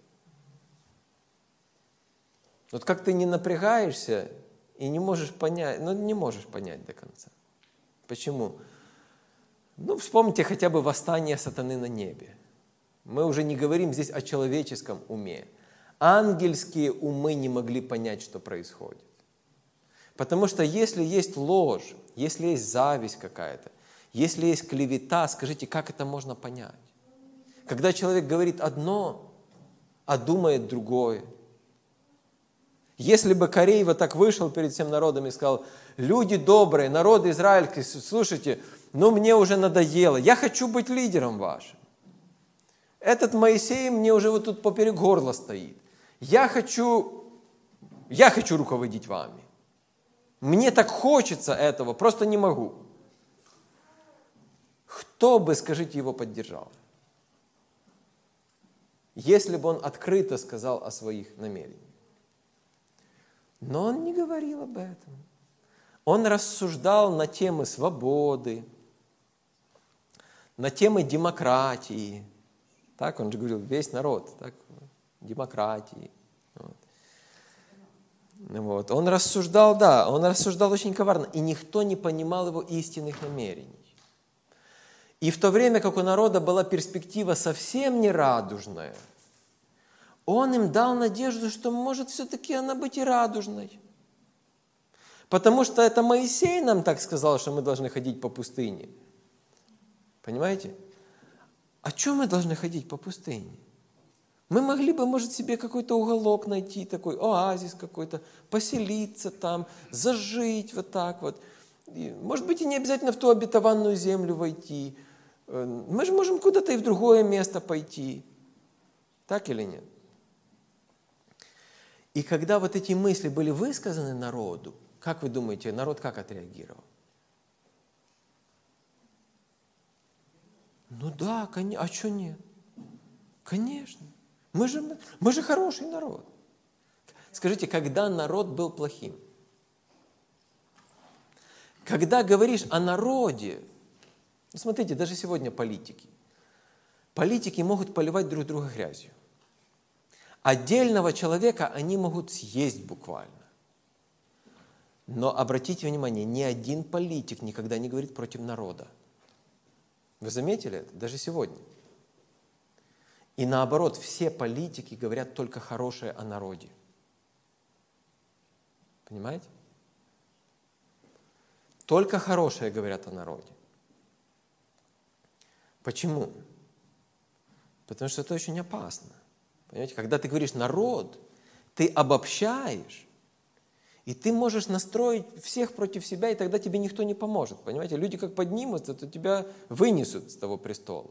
Вот как ты не напрягаешься и не можешь понять, ну не можешь понять до конца. Почему? Ну, вспомните хотя бы восстание сатаны на небе. Мы уже не говорим здесь о человеческом уме. Ангельские умы не могли понять, что происходит. Потому что если есть ложь, если есть зависть какая-то, если есть клевета, скажите, как это можно понять? Когда человек говорит одно, а думает другое. Если бы Корей вот так вышел перед всем народом и сказал, люди добрые, народ израильский, слушайте, ну мне уже надоело, я хочу быть лидером вашим. Этот Моисей мне уже вот тут поперек горла стоит. Я хочу, я хочу руководить вами. Мне так хочется этого, просто не могу. Кто бы, скажите, его поддержал? Если бы он открыто сказал о своих намерениях. Но он не говорил об этом. Он рассуждал на темы свободы, на темы демократии. Так он же говорил, весь народ, так, демократии. Вот. Вот. Он рассуждал, да, он рассуждал очень коварно, и никто не понимал его истинных намерений. И в то время, как у народа была перспектива совсем не радужная, он им дал надежду, что может все-таки она быть и радужной. Потому что это Моисей нам так сказал, что мы должны ходить по пустыне. Понимаете? А что мы должны ходить по пустыне? Мы могли бы, может, себе какой-то уголок найти, такой оазис какой-то, поселиться там, зажить вот так вот. И, может быть, и не обязательно в ту обетованную землю войти. Мы же можем куда-то и в другое место пойти. Так или нет? И когда вот эти мысли были высказаны народу, как вы думаете, народ как отреагировал? Ну да, конечно, а что нет? Конечно. Мы же, мы же хороший народ. Скажите, когда народ был плохим? Когда говоришь о народе, смотрите, даже сегодня политики. Политики могут поливать друг друга грязью. Отдельного человека они могут съесть буквально. Но обратите внимание, ни один политик никогда не говорит против народа. Вы заметили это? Даже сегодня. И наоборот, все политики говорят только хорошее о народе. Понимаете? Только хорошее говорят о народе. Почему? Потому что это очень опасно. Понимаете, когда ты говоришь «народ», ты обобщаешь, и ты можешь настроить всех против себя, и тогда тебе никто не поможет. Понимаете, люди как поднимутся, то тебя вынесут с того престола.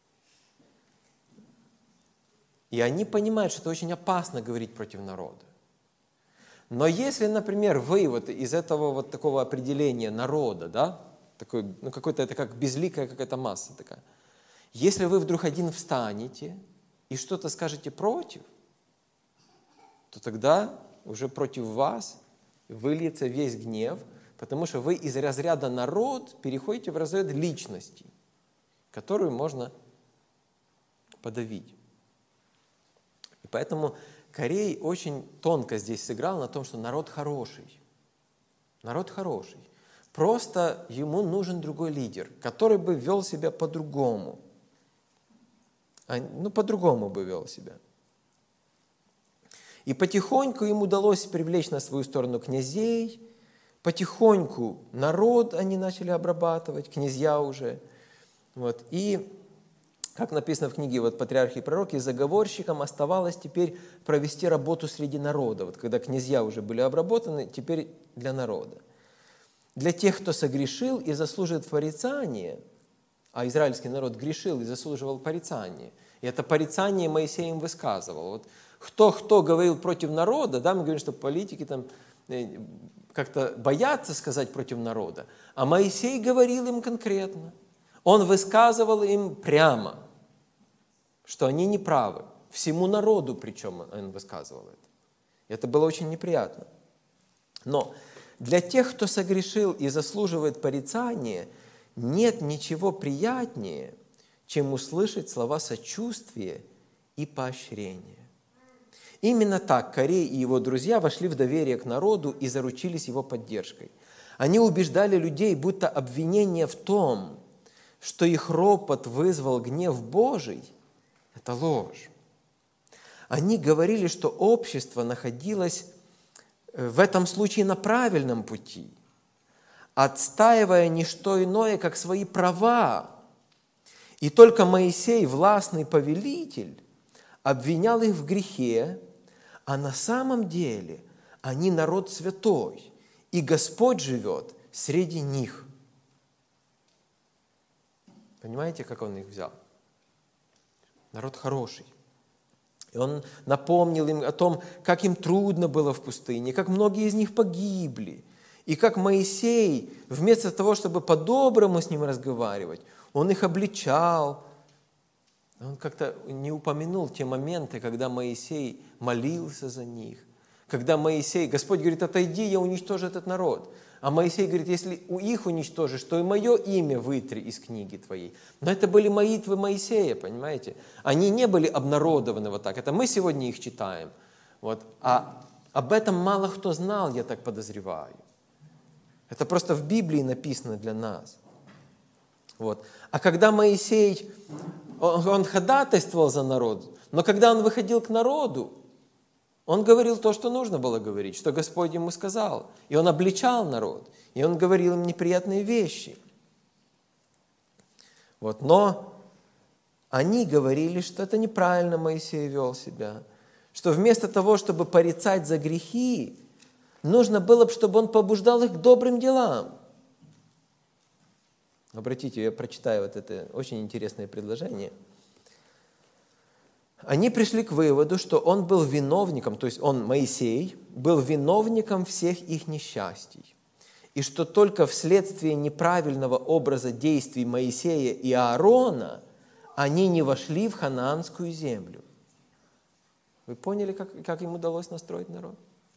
И они понимают, что это очень опасно говорить против народа. Но если, например, вы вот из этого вот такого определения народа, да, такой, ну какой-то это как безликая какая-то масса такая, если вы вдруг один встанете и что-то скажете против, то тогда уже против вас выльется весь гнев, потому что вы из разряда народ переходите в разряд личностей, которую можно подавить. И поэтому Корей очень тонко здесь сыграл на том, что народ хороший. Народ хороший. Просто ему нужен другой лидер, который бы вел себя по-другому. Ну, по-другому бы вел себя. И потихоньку им удалось привлечь на свою сторону князей, потихоньку народ они начали обрабатывать, князья уже. Вот. И, как написано в книге вот, «Патриархи и пророки», заговорщикам оставалось теперь провести работу среди народа. Вот, когда князья уже были обработаны, теперь для народа. Для тех, кто согрешил и заслуживает порицания, а израильский народ грешил и заслуживал порицания, и это порицание Моисей им высказывал. Вот кто-кто говорил против народа, да, мы говорим, что политики там как-то боятся сказать против народа, а Моисей говорил им конкретно. Он высказывал им прямо, что они неправы. Всему народу причем он высказывал это. Это было очень неприятно. Но для тех, кто согрешил и заслуживает порицания, нет ничего приятнее, чем услышать слова сочувствия и поощрения. Именно так Корей и его друзья вошли в доверие к народу и заручились его поддержкой. Они убеждали людей, будто обвинение в том, что их ропот вызвал гнев Божий, это ложь. Они говорили, что общество находилось в этом случае на правильном пути, отстаивая не что иное, как свои права. И только Моисей, властный повелитель, обвинял их в грехе, а на самом деле они народ святой, и Господь живет среди них. Понимаете, как он их взял? Народ хороший. И он напомнил им о том, как им трудно было в пустыне, как многие из них погибли, и как Моисей, вместо того, чтобы по-доброму с ним разговаривать, он их обличал. Он как-то не упомянул те моменты, когда Моисей молился за них, когда Моисей, Господь говорит, отойди, я уничтожу этот народ. А Моисей говорит, если у их уничтожишь, то и мое имя вытри из книги твоей. Но это были молитвы Моисея, понимаете? Они не были обнародованы вот так. Это мы сегодня их читаем. Вот. А об этом мало кто знал, я так подозреваю. Это просто в Библии написано для нас. Вот. А когда Моисей, он, он ходатайствовал за народ, но когда он выходил к народу, он говорил то, что нужно было говорить, что Господь ему сказал. И он обличал народ, и он говорил им неприятные вещи. Вот. Но они говорили, что это неправильно Моисей вел себя, что вместо того, чтобы порицать за грехи, нужно было бы, чтобы он побуждал их к добрым делам. Обратите, я прочитаю вот это очень интересное предложение. Они пришли к выводу, что он был виновником, то есть он, Моисей, был виновником всех их несчастий, и что только вследствие неправильного образа действий Моисея и Аарона они не вошли в ханаанскую землю. Вы поняли, как, как им удалось настроить народ?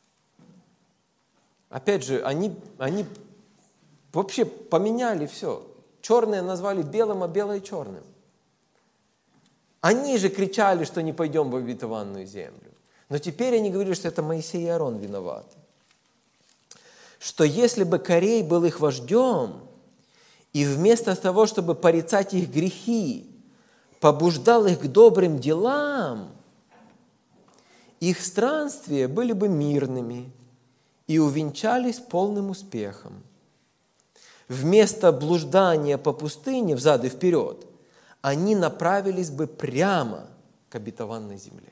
Опять же, они, они вообще поменяли все. Черное назвали белым, а белое черным. Они же кричали, что не пойдем в обетованную землю. Но теперь они говорили, что это Моисей и Аарон виноваты. Что если бы Корей был их вождем, и вместо того, чтобы порицать их грехи, побуждал их к добрым делам, их странствия были бы мирными и увенчались полным успехом. Вместо блуждания по пустыне взад и вперед, они направились бы прямо к обетованной земле.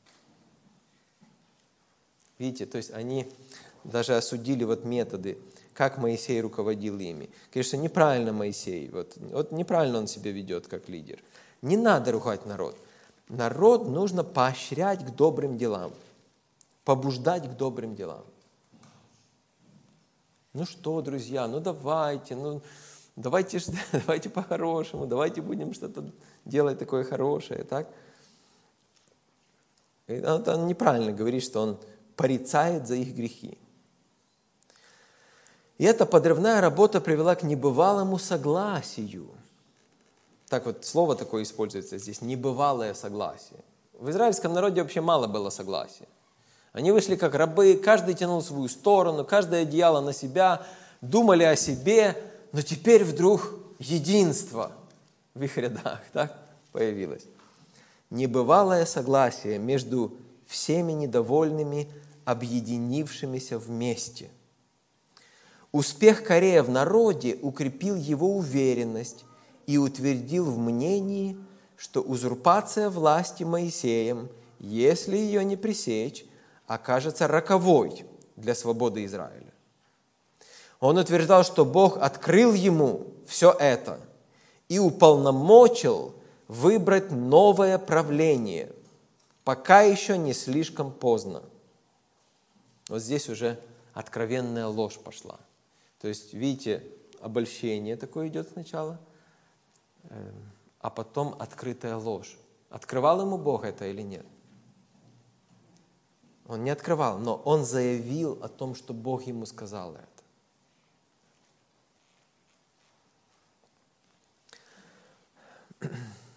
Видите, то есть они даже осудили вот методы, как Моисей руководил ими. Конечно, неправильно Моисей, вот, вот неправильно он себя ведет как лидер. Не надо ругать народ. Народ нужно поощрять к добрым делам, побуждать к добрым делам. Ну что, друзья, ну давайте, ну давайте, давайте по-хорошему, давайте будем что-то делать такое хорошее, так? И он, он неправильно говорит, что он порицает за их грехи. И эта подрывная работа привела к небывалому согласию. Так вот, слово такое используется здесь, небывалое согласие. В израильском народе вообще мало было согласия. Они вышли как рабы, каждый тянул свою сторону, каждое одеяло на себя, думали о себе, но теперь вдруг единство в их рядах, так, появилось. Небывалое согласие между всеми недовольными, объединившимися вместе. Успех Корея в народе укрепил его уверенность и утвердил в мнении, что узурпация власти Моисеем, если ее не пресечь, окажется роковой для свободы Израиля. Он утверждал, что Бог открыл ему все это и уполномочил выбрать новое правление, пока еще не слишком поздно. Вот здесь уже откровенная ложь пошла. То есть, видите, обольщение такое идет сначала, а потом открытая ложь. Открывал ему Бог это или нет? Он не открывал, но он заявил о том, что Бог ему сказал это.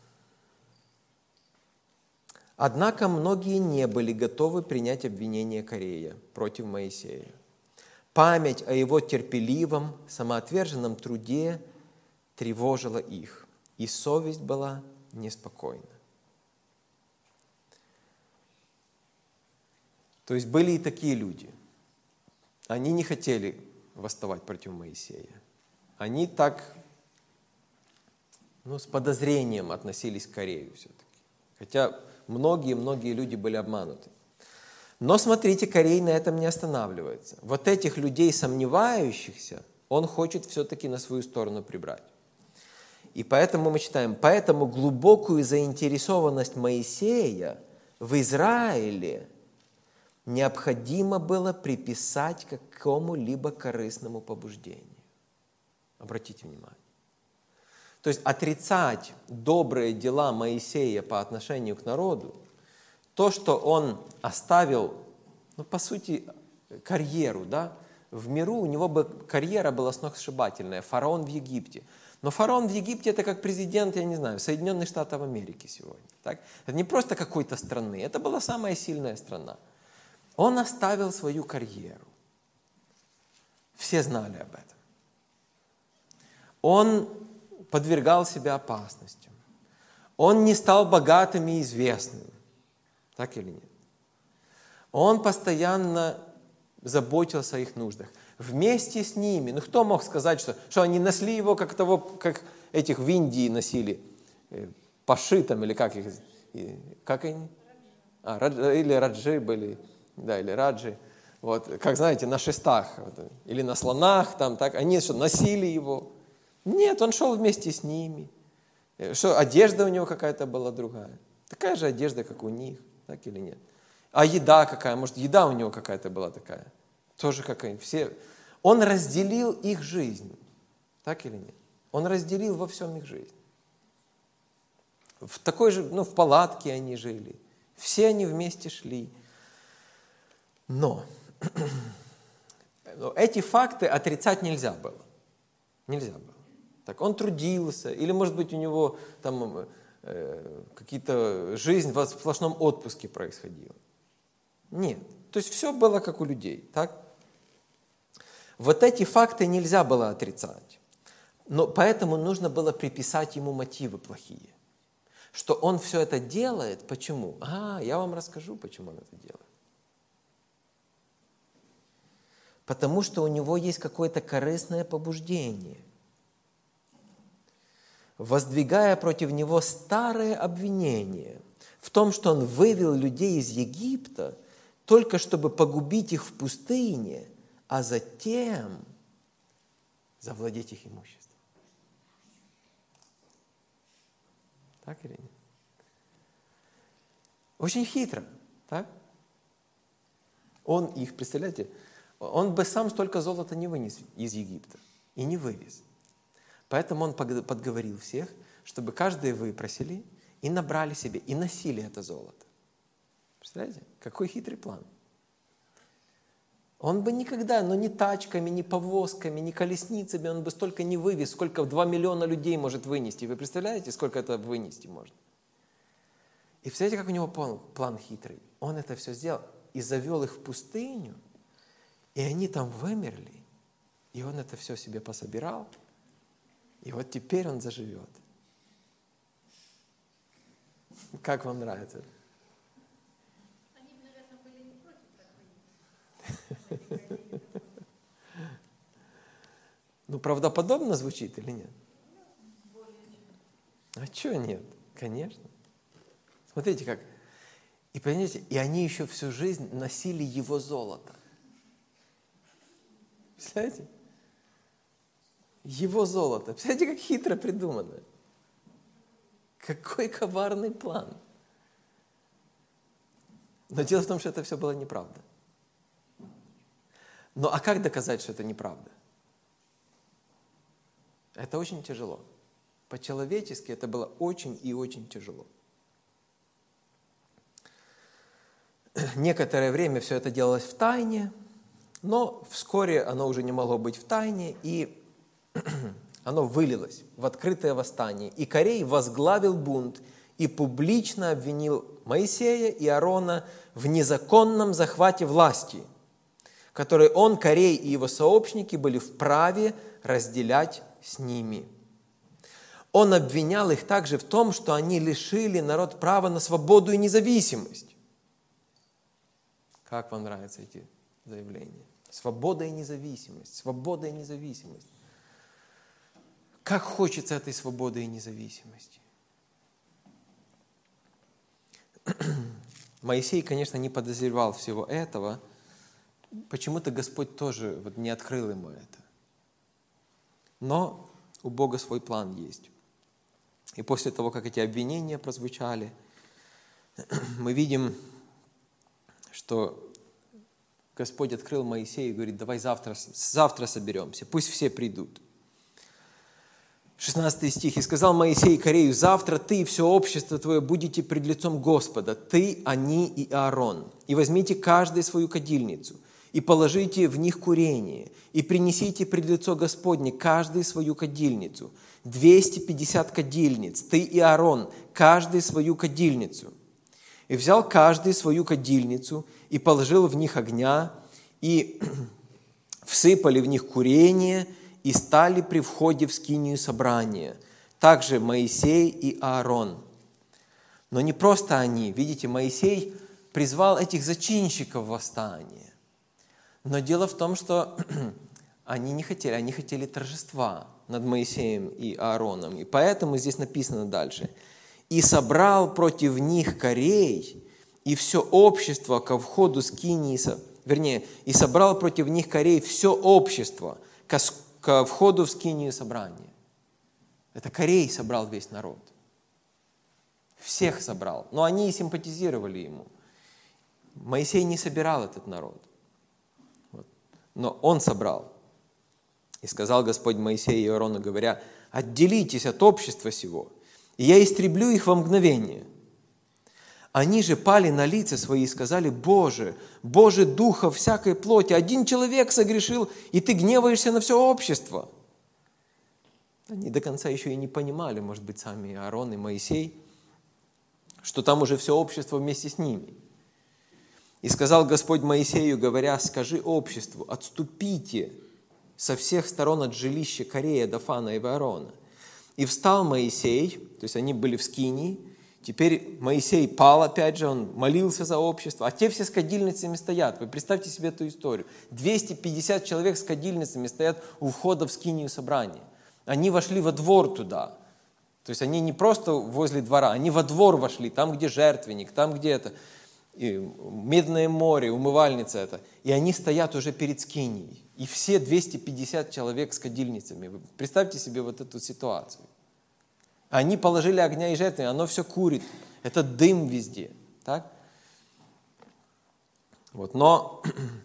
Однако многие не были готовы принять обвинение Корея против Моисея. Память о его терпеливом, самоотверженном труде тревожила их, и совесть была неспокойна. То есть были и такие люди. Они не хотели восставать против Моисея. Они так, ну, с подозрением относились к Корею все-таки. Хотя многие-многие люди были обмануты. Но смотрите, Корей на этом не останавливается. Вот этих людей, сомневающихся, он хочет все-таки на свою сторону прибрать. И поэтому мы читаем, поэтому глубокую заинтересованность Моисея в Израиле необходимо было приписать к какому-либо корыстному побуждению. Обратите внимание. То есть отрицать добрые дела Моисея по отношению к народу, то, что он оставил, ну, по сути, карьеру, да, в миру у него бы карьера была сногсшибательная, фараон в Египте. Но фараон в Египте это как президент, я не знаю, Соединенных Штатов Америки сегодня. Так? Это не просто какой-то страны, это была самая сильная страна. Он оставил свою карьеру. Все знали об этом. Он подвергал себя опасностям. Он не стал богатым и известным. Так или нет? Он постоянно заботился о их нуждах. Вместе с ними. Ну, кто мог сказать, что, что они несли его, как того, как этих в Индии носили, паши там, или как их, как они? А, раджи, или раджи были, да, или раджи. Вот, как знаете, на шестах, вот, или на слонах, там, так, они что, носили его? Нет, он шел вместе с ними. Что, одежда у него какая-то была другая. Такая же одежда, как у них, так или нет? А еда какая? Может, еда у него какая-то была такая? Тоже как они все. Он разделил их жизнь, так или нет? Он разделил во всем их жизнь. В такой же, ну, в палатке они жили. Все они вместе шли. Но эти факты отрицать нельзя было. Нельзя было. Так, он трудился, или, может быть, у него там э, какие-то жизнь в сплошном отпуске происходила. Нет. То есть все было как у людей, так? Вот эти факты нельзя было отрицать. Но поэтому нужно было приписать ему мотивы плохие. Что он все это делает, почему? А, я вам расскажу, почему он это делает. Потому что у него есть какое-то корыстное побуждение. Воздвигая против него старое обвинение в том, что он вывел людей из Египта, только чтобы погубить их в пустыне, а затем завладеть их имуществом. Так или нет? Очень хитро, так? Он их, представляете, он бы сам столько золота не вынес из Египта и не вывез. Поэтому он подговорил всех, чтобы каждый выпросили и набрали себе, и носили это золото. Представляете? Какой хитрый план. Он бы никогда, ну ни тачками, ни повозками, ни колесницами, он бы столько не вывез, сколько два миллиона людей может вынести. Вы представляете, сколько это вынести может? И представляете, как у него план, план хитрый. Он это все сделал и завел их в пустыню, и они там вымерли, и он это все себе пособирал, и вот теперь он заживет. Как вам нравится? Они, наверное, были не против так. Ну, правдоподобно звучит или нет? А чего нет? Конечно. Смотрите как. И понимаете, и они еще всю жизнь носили его золото. Представляете? Его золото. Представляете, как хитро придумано. Какой коварный план. Но дело в том, что это все было неправда. Ну а как доказать, что это неправда? Это очень тяжело. По-человечески это было очень и очень тяжело. Некоторое время все это делалось в тайне, но вскоре оно уже не могло быть в тайне, и оно вылилось в открытое восстание. И Корей возглавил бунт и публично обвинил Моисея и Аарона в незаконном захвате власти, который он, Корей и его сообщники были вправе разделять с ними. Он обвинял их также в том, что они лишили народ права на свободу и независимость. Как вам нравятся эти заявления? Свобода и независимость, свобода и независимость. Как хочется этой свободы и независимости. Моисей, конечно, не подозревал всего этого. Почему-то Господь тоже вот не открыл ему это. Но у Бога свой план есть. И после того, как эти обвинения прозвучали, мы видим, что Господь открыл Моисею и говорит: давай завтра, завтра соберемся, пусть все придут. шестнадцатый стих. «И сказал Моисей Корею: завтра ты и все общество твое будете пред лицом Господа, ты, они и Аарон, и возьмите каждый свою кадильницу, и положите в них курение, и принесите пред лицо Господне каждый свою кадильницу, двести пятьдесят кадильниц, ты и Аарон, каждый свою кадильницу. И взял каждый свою кадильницу, и положил в них огня, и всыпали в них курение, и стали при входе в скинию собрания. Также Моисей и Аарон». Но не просто они. Видите, Моисей призвал этих зачинщиков восстания. Но дело в том, что они не хотели, они хотели торжества над Моисеем и Аароном. И поэтому здесь написано дальше: «И собрал против них Корей и все общество ко входу скинии», вернее, «и собрал против них Корей все общество ко, ко входу в скинию собрания». Это Корей собрал весь народ. Всех собрал. Но они и симпатизировали ему. Моисей не собирал этот народ. Но он собрал. «И сказал Господь Моисею и Аарону, говоря: отделитесь от общества сего, и я истреблю их во мгновение. Они же пали на лица свои и сказали: Боже, Боже, духа всякой плоти, один человек согрешил, и ты гневаешься на все общество». Они до конца еще и не понимали, может быть, сами Аарон и Моисей, что там уже все общество вместе с ними. «И сказал Господь Моисею, говоря: скажи обществу: отступите со всех сторон от жилища Корея, Дафана и Аарона. И встал Моисей», то есть они были в скинии, теперь Моисей пал опять же, он молился за общество, а те все с кадильницами стоят. Вы представьте себе эту историю. двести пятьдесят человек с кадильницами стоят у входа в скинию собрания. Они вошли во двор туда. То есть они не просто возле двора, они во двор вошли, там, где жертвенник, там, где это... И Медное море, умывальница это. И они стоят уже перед скинией. И все двести пятьдесят человек с кадильницами. Вы представьте себе вот эту ситуацию. Они положили огня и жертвы, оно все курит. Это дым везде. Так? Вот. Но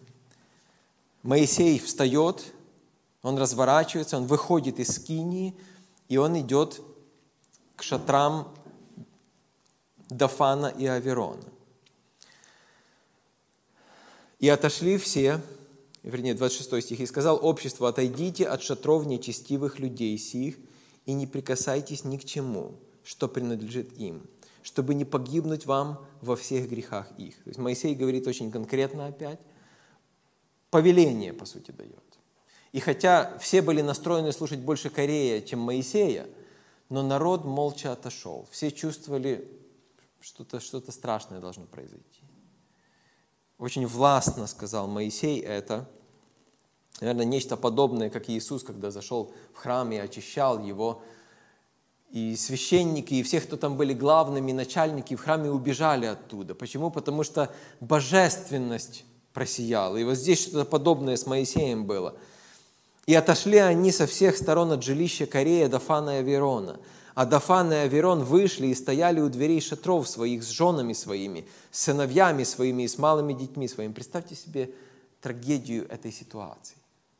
Моисей встает, он разворачивается, он выходит из скинии, и он идет к шатрам Дафана и Аверона. «И отошли все вернее, двадцать шестой стих, «И сказал обществу: отойдите от шатров нечестивых людей сих, и не прикасайтесь ни к чему, что принадлежит им, чтобы не погибнуть вам во всех грехах их». То есть Моисей говорит очень конкретно опять, повеление, по сути, дает. И хотя все были настроены слушать больше Корея, чем Моисея, но народ молча отошел. Все чувствовали, что-то, что-то страшное должно произойти. Очень властно сказал Моисей это. Наверное, нечто подобное, как Иисус, когда зашел в храм и очищал его. И священники, и всех, кто там были главными, начальники в храме убежали оттуда. Почему? Потому что божественность просияла. И вот здесь что-то подобное с Моисеем было. «И отошли они со всех сторон от жилища Корея, Дафана и Аверона. А Дафан и Аверон вышли и стояли у дверей шатров своих с женами своими, с сыновьями своими и с малыми детьми своими». Представьте себе трагедию этой ситуации.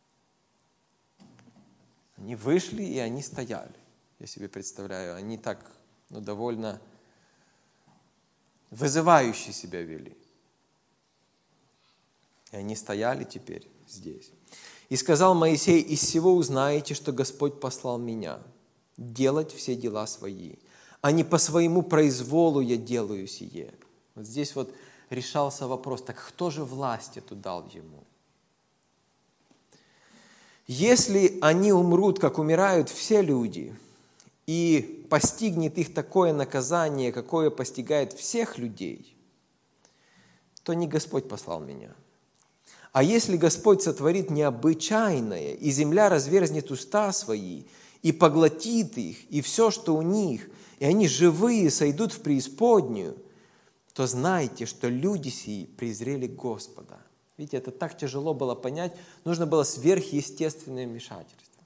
Они вышли, и они стояли. Я себе представляю, они так, ну, довольно вызывающе себя вели. И они стояли теперь здесь. «И сказал Моисей: из сего узнаете, что Господь послал меня делать все дела свои, а не по своему произволу я делаю сие». Вот здесь вот решался вопрос, так кто же власть эту дал ему? «Если они умрут, как умирают все люди, и постигнет их такое наказание, какое постигает всех людей, то не Господь послал меня. А если Господь сотворит необычайное, и земля разверзнет уста свои, и поглотит их, и все, что у них, и они живые сойдут в преисподнюю, то знайте, что люди сии презрели Господа». Видите, это так тяжело было понять, нужно было сверхъестественное вмешательство.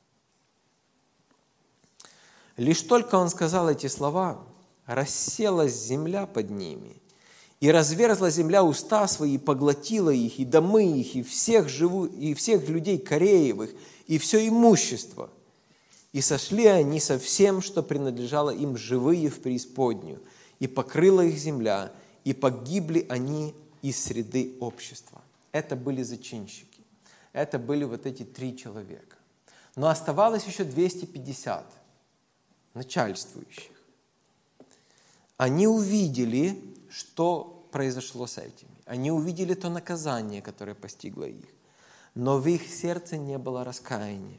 Лишь только он сказал эти слова, расселась земля под ними, и разверзла земля уста свои, и поглотила их, и домы их, и всех, живу, и всех людей Кореевых, и все имущество. И сошли они со всем, что принадлежало им, живые в преисподнюю, и покрыла их земля, и погибли они из среды общества. Это были зачинщики. Это были вот эти три человека. Но оставалось еще двести пятьдесят начальствующих. Они увидели, что произошло с этими. Они увидели то наказание, которое постигло их. Но в их сердце не было раскаяния.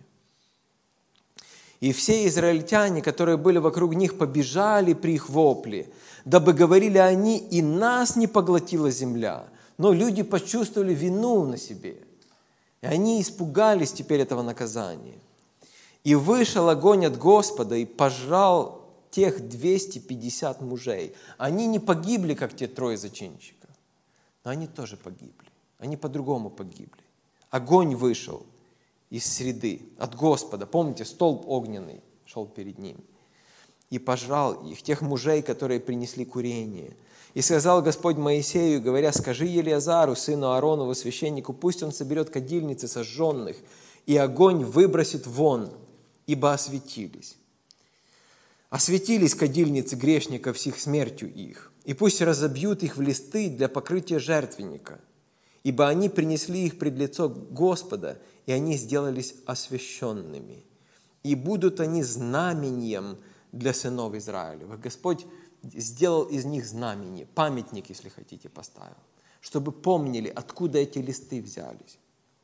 И все израильтяне, которые были вокруг них, побежали при их вопле, дабы говорили они: и нас не поглотила земля. Но люди почувствовали вину на себе. И они испугались теперь этого наказания. И вышел огонь от Господа и пожрал тех двести пятьдесят мужей. Они не погибли, как те трое зачинщиков, но они тоже погибли. Они по-другому погибли. Огонь вышел из среды, от Господа. Помните, столб огненный шел перед ним. И пожрал их, тех мужей, которые принесли курение. И сказал Господь Моисею, говоря: скажи Елиазару, сыну Ааронову, священнику, пусть он соберет кадильницы сожженных, и огонь выбросит вон, ибо осветились. Осветились кадильницы грешников с их смертью их, и пусть разобьют их в листы для покрытия жертвенника, ибо они принесли их пред лицо Господа, и они сделались освященными. И будут они знамением для сынов Израилевых. Господь сделал из них знамение, памятник, если хотите, поставил, чтобы помнили, откуда эти листы взялись.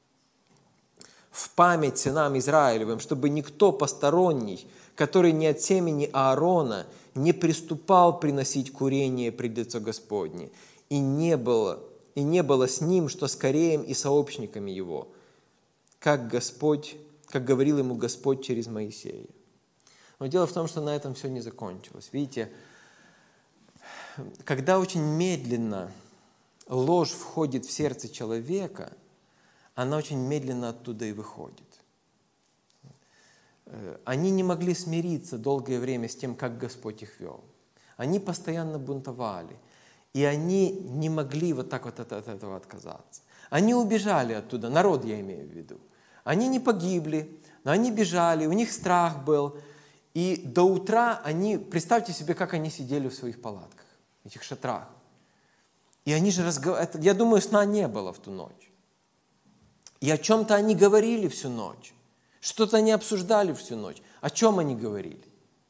В память сынам Израилевым, чтобы никто посторонний, который не от семени Аарона, не приступал приносить курение пред лицо Господне, и не было, и не было с ним, что с Кореем и сообщниками его, как Господь, как говорил ему Господь через Моисея. Но дело в том, что на этом все не закончилось. Видите, когда очень медленно ложь входит в сердце человека, она очень медленно оттуда и выходит. Они не могли смириться долгое время с тем, как Господь их вел. Они постоянно бунтовали. И они не могли вот так вот от этого отказаться. Они убежали оттуда, народ я имею в виду. Они не погибли, но они бежали, у них страх был. И до утра они, представьте себе, как они сидели в своих палатках, в этих шатрах. И они же разговаривали, я думаю, сна не было в ту ночь. И о чем-то они говорили всю ночь. Что-то они обсуждали всю ночь. О чем они говорили?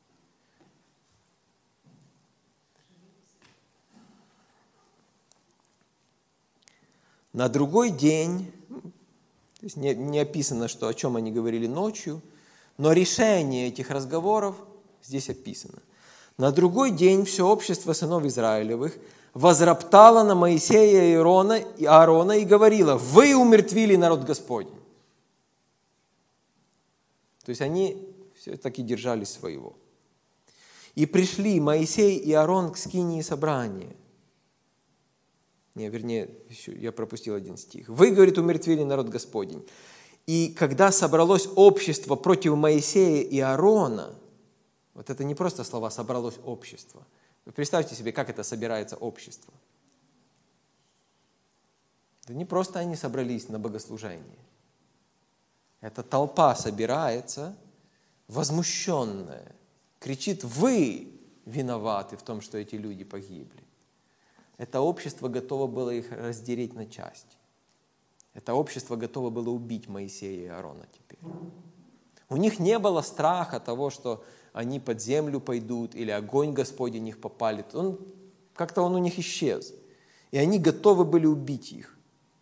На другой день, то есть не, не описано, что о чем они говорили ночью, но решение этих разговоров здесь описано. На другой день все общество сынов Израилевых возроптало на Моисея и Аарона, и Аарона и говорило: «Вы умертвили народ Господень». То есть они все-таки держались своего. «И пришли Моисей и Аарон к скинии собрания». Не, вернее, еще я пропустил один стих. «Вы, говорит, умертвили народ Господень». И когда собралось общество против Моисея и Аарона, вот это не просто слова «собралось общество». Вы представьте себе, как это собирается общество. Это не просто они собрались на богослужение. Эта толпа собирается, возмущенная, кричит: «Вы виноваты в том, что эти люди погибли». Это общество готово было их раздереть на части. Это общество готово было убить Моисея и Аарона теперь. У них не было страха того, что они под землю пойдут или огонь Господень их попалит. Он, как-то он у них исчез. И они готовы были убить их.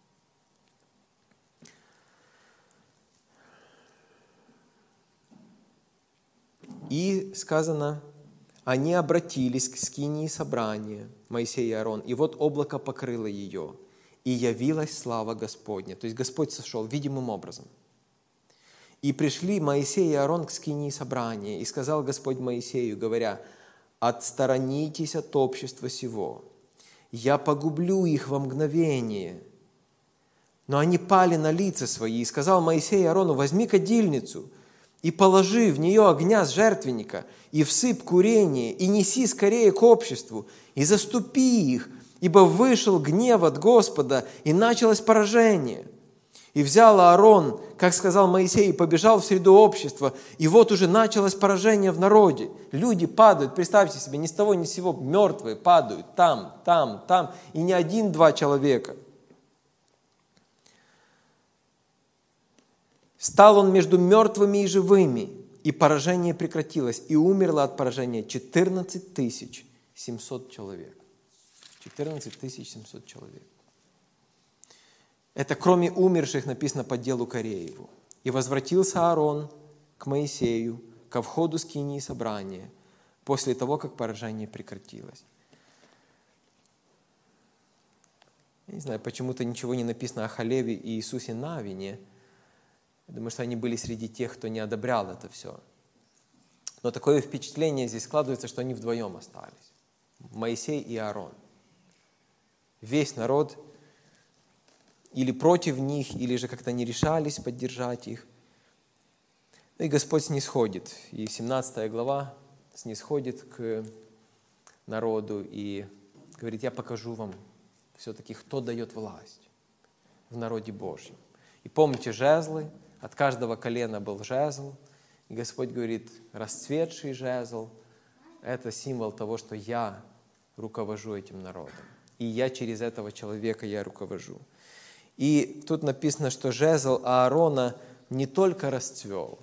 И сказано, они обратились к скинии собрания, Моисей и Аарон, и вот облако покрыло ее, и явилась слава Господня. То есть Господь сошел видимым образом. И пришли Моисей и Аарон к скинии собрания, и сказал Господь Моисею, говоря: «Отсторонитесь от общества сего, я погублю их во мгновение». Но они пали на лица свои, и сказал Моисей Аарону: «Возьми кадильницу, и положи в нее огня с жертвенника, и всыпь курение, и неси скорее к обществу, и заступи их, ибо вышел гнев от Господа, и началось поражение». И взял Аарон, как сказал Моисей, и побежал в среду общества, и вот уже началось поражение в народе. Люди падают, представьте себе, ни с того ни с сего мертвые падают там, там, там, и не один-два человека. Стал он между мертвыми и живыми, и поражение прекратилось, и умерло от поражения четырнадцать тысяч семьсот человек. четырнадцать тысяч семьсот человек. Это кроме умерших написано по делу Корееву. «И возвратился Аарон к Моисею, ко входу скинии собрания, после того, как поражение прекратилось». Я не знаю, почему-то ничего не написано о Халеве и Иисусе Навине. Я думаю, что они были среди тех, кто не одобрял это все. Но такое впечатление здесь складывается, что они вдвоем остались. Моисей и Аарон. Весь народ или против них, или же как-то не решались поддержать их. Ну и Господь снисходит. И семнадцатая глава снисходит к народу и говорит: «Я покажу вам все-таки, кто дает власть в народе Божьем». И помните жезлы, от каждого колена был жезл. И Господь говорит: расцветший жезл – это символ того, что я руковожу этим народом. И я через этого человека я руковожу. И тут написано, что жезл Аарона не только расцвел,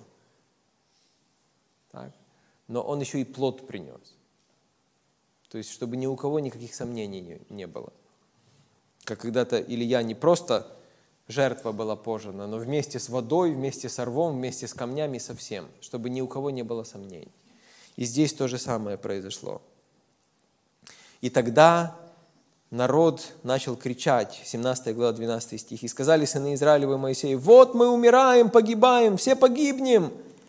так, но он еще и плод принес. То есть, чтобы ни у кого никаких сомнений не, не было. Как когда-то Илия не просто жертва была пожена, но вместе с водой, вместе с рвом, вместе с камнями, со всем, чтобы ни у кого не было сомнений. И здесь то же самое произошло. И тогда народ начал кричать, семнадцатая глава, двенадцатый стих, «И сказали сыны Израилевы Моисею: вот мы умираем, погибаем, все погибнем.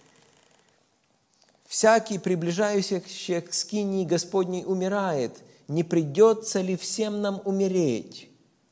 Всякий, приближающийся к скинии Господней, умирает. Не придется ли всем нам умереть?»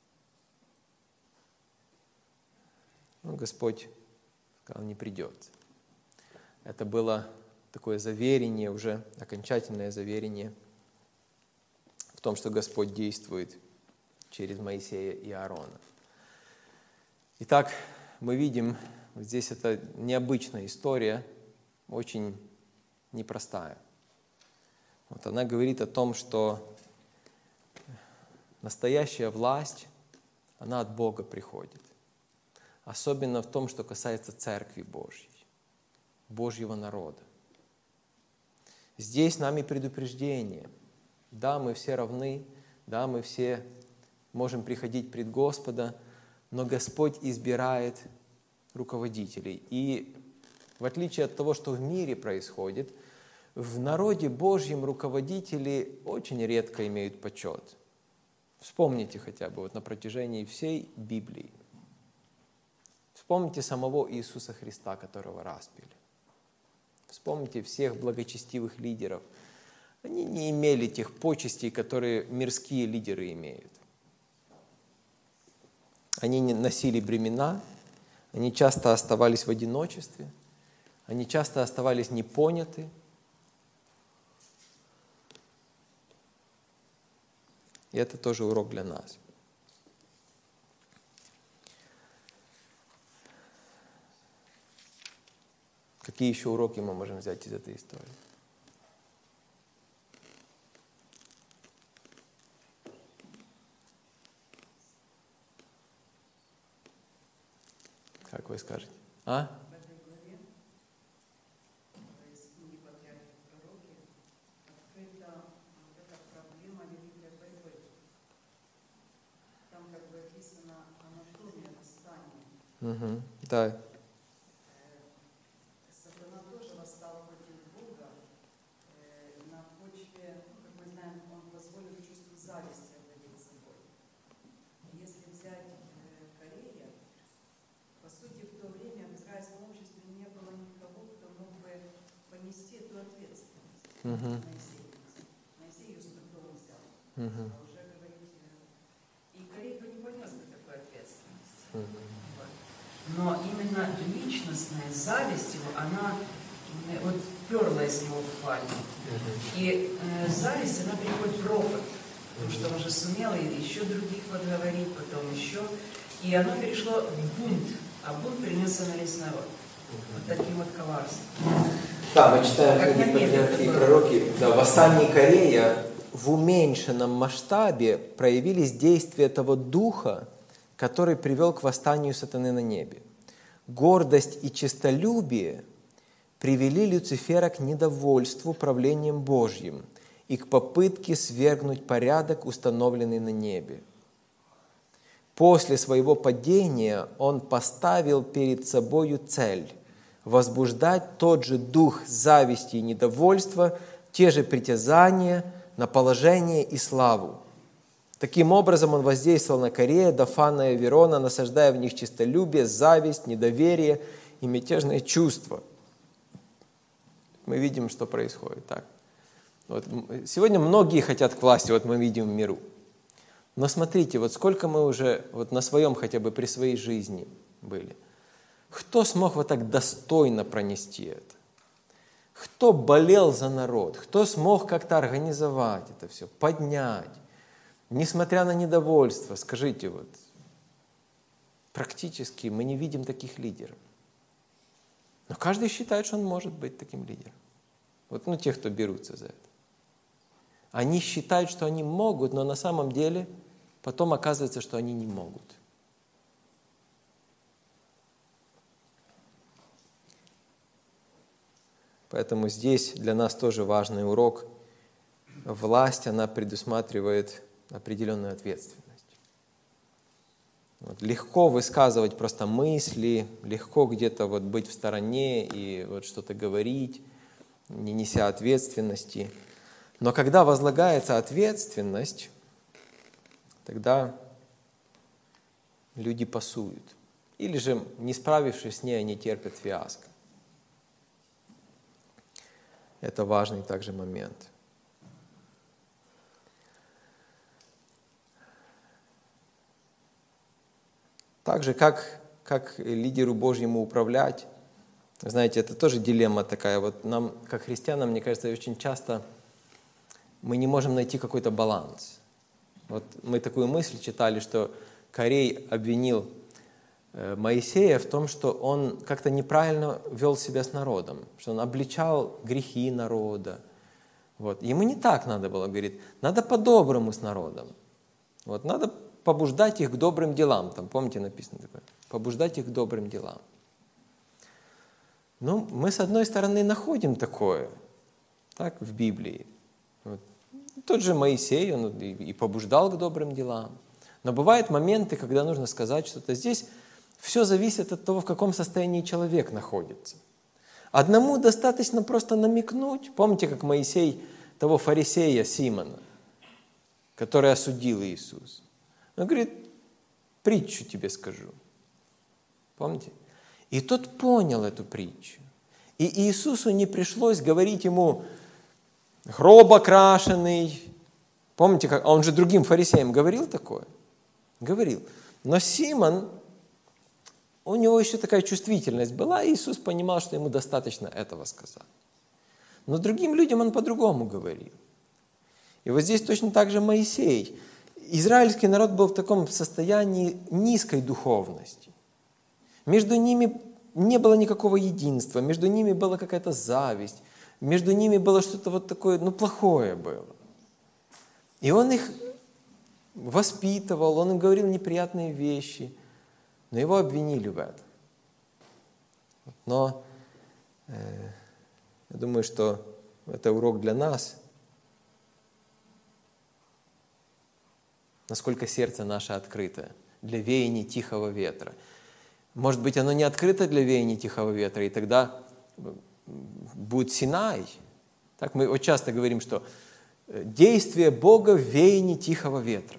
Ну, Господь сказал: не придется. Это было такое заверение, уже окончательное заверение в том, что Господь действует через Моисея и Аарона. Итак, мы видим, вот здесь это необычная история, очень непростая. Вот она говорит о том, что настоящая власть, она от Бога приходит. особенно в том, что касается Церкви Божьей, Божьего народа. Здесь нами предупреждение. Да, мы все равны, да, мы все можем приходить пред Господа, но Господь избирает руководителей. И в отличие от того, что в мире происходит, в народе Божьем руководители очень редко имеют почет. Вспомните хотя бы вот на протяжении всей Библии. Вспомните самого Иисуса Христа, которого распяли. Вспомните всех благочестивых лидеров. Они не имели тех почестей, которые мирские лидеры имеют. Они не носили бремена, они часто оставались в одиночестве, они часто оставались непоняты. И это тоже урок для нас. Какие еще уроки мы можем взять из этой истории? Как вы скажете? А? В этой главе, из книги «Патриархи и пророки», открыта вот эта проблема великой борьбы. Там как бы описана анатомия восстания. Угу. Да. Сатана тоже восстал против Бога э, на почве, ну, как мы знаем, он позволил чувству зависти овладеть собой. Если взять э, Корея, по сути, в то время в израильском обществе не было никого, кто мог бы понести эту ответственность. Угу. Моисей. Моисей ее с трудом взял. Угу. А уже говорить... э, И Корей бы не понес бы такой ответственности. Угу. Вот. Но именно личностная зависть его, она э, вот перлась ему в пальму. И э, зависть, она переходит в ропот. Потому что он же сумел и еще других подговорить, потом еще. И оно перешло в бунт. А бунт принес на весь народ. Вот таким вот коварством. Да, мы читаем Как книги намеренно «Патриархи и было. пророки». Да, в восстании Корея в уменьшенном масштабе проявились действия того духа, который привел к восстанию сатаны на небе. Гордость и честолюбие привели Люцифера к недовольству правлением Божьим и к попытке свергнуть порядок, установленный на небе. После своего падения он поставил перед собою цель – возбуждать тот же дух зависти и недовольства, те же притязания на положение и славу. Таким образом он воздействовал на Корея, Дафана и Аверона, насаждая в них честолюбие, зависть, недоверие и мятежные чувства. Мы видим, что происходит. Так? Вот. Сегодня многие хотят к власти, вот мы видим в миру. Но смотрите, вот сколько мы уже вот на своем хотя бы при своей жизни были. Кто смог вот так достойно пронести это? Кто болел за народ? Кто смог как-то организовать это все, поднять? Несмотря на недовольство, скажите, вот, практически мы не видим таких лидеров. Но каждый считает, что он может быть таким лидером. Вот, ну, те, кто берутся за это. Они считают, что они могут, но на самом деле потом оказывается, что они не могут. Поэтому здесь для нас тоже важный урок. Власть, она предусматривает определенную ответственность. Вот. Легко высказывать просто мысли, легко где-то вот быть в стороне и вот что-то говорить, не неся ответственности. Но когда возлагается ответственность, тогда люди пасуют. Или же, не справившись с ней, они терпят фиаско. Это важный также момент. Так же, как, как лидеру Божьему управлять, знаете, это тоже дилемма такая. Вот нам, как христианам, мне кажется, очень часто мы не можем найти какой-то баланс. Вот мы такую мысль читали, что Корей обвинил Моисея в том, что он как-то неправильно вел себя с народом, что он обличал грехи народа. Вот. Ему не так надо было, говорит, надо по-доброму с народом. Вот. Надо побуждать их к добрым делам. Там, помните, написано такое? побуждать их к добрым делам. Ну, мы, с одной стороны, находим такое, так, в Библии. Вот. Тот же Моисей, он и, и побуждал к добрым делам. Но бывают моменты, когда нужно сказать что-то. Здесь все зависит от того, в каком состоянии человек находится. Одному достаточно просто намекнуть. Помните, как Моисей того фарисея Симона, который осудил Иисуса? Он говорит, притчу тебе скажу. Помните? И тот понял эту притчу. И Иисусу не пришлось говорить ему гроб окрашенный. Помните, как он же другим фарисеям говорил такое? Говорил. Но Симон, у него еще такая чувствительность была, и Иисус понимал, что ему достаточно этого сказать. Но другим людям он по-другому говорил. И вот здесь точно так же Моисей. Израильский народ был в таком состоянии низкой духовности. Между ними не было никакого единства, между ними была какая-то зависть, между ними было что-то вот такое, ну, плохое было. И он их воспитывал, он им говорил неприятные вещи, но его обвинили в этом. Но э, я думаю, что это урок для нас, насколько сердце наше открыто для веяний тихого ветра. Может быть, оно не открыто для веяния тихого ветра, и тогда будет Синай. Так мы вот часто говорим, что действие Бога в веянии тихого ветра.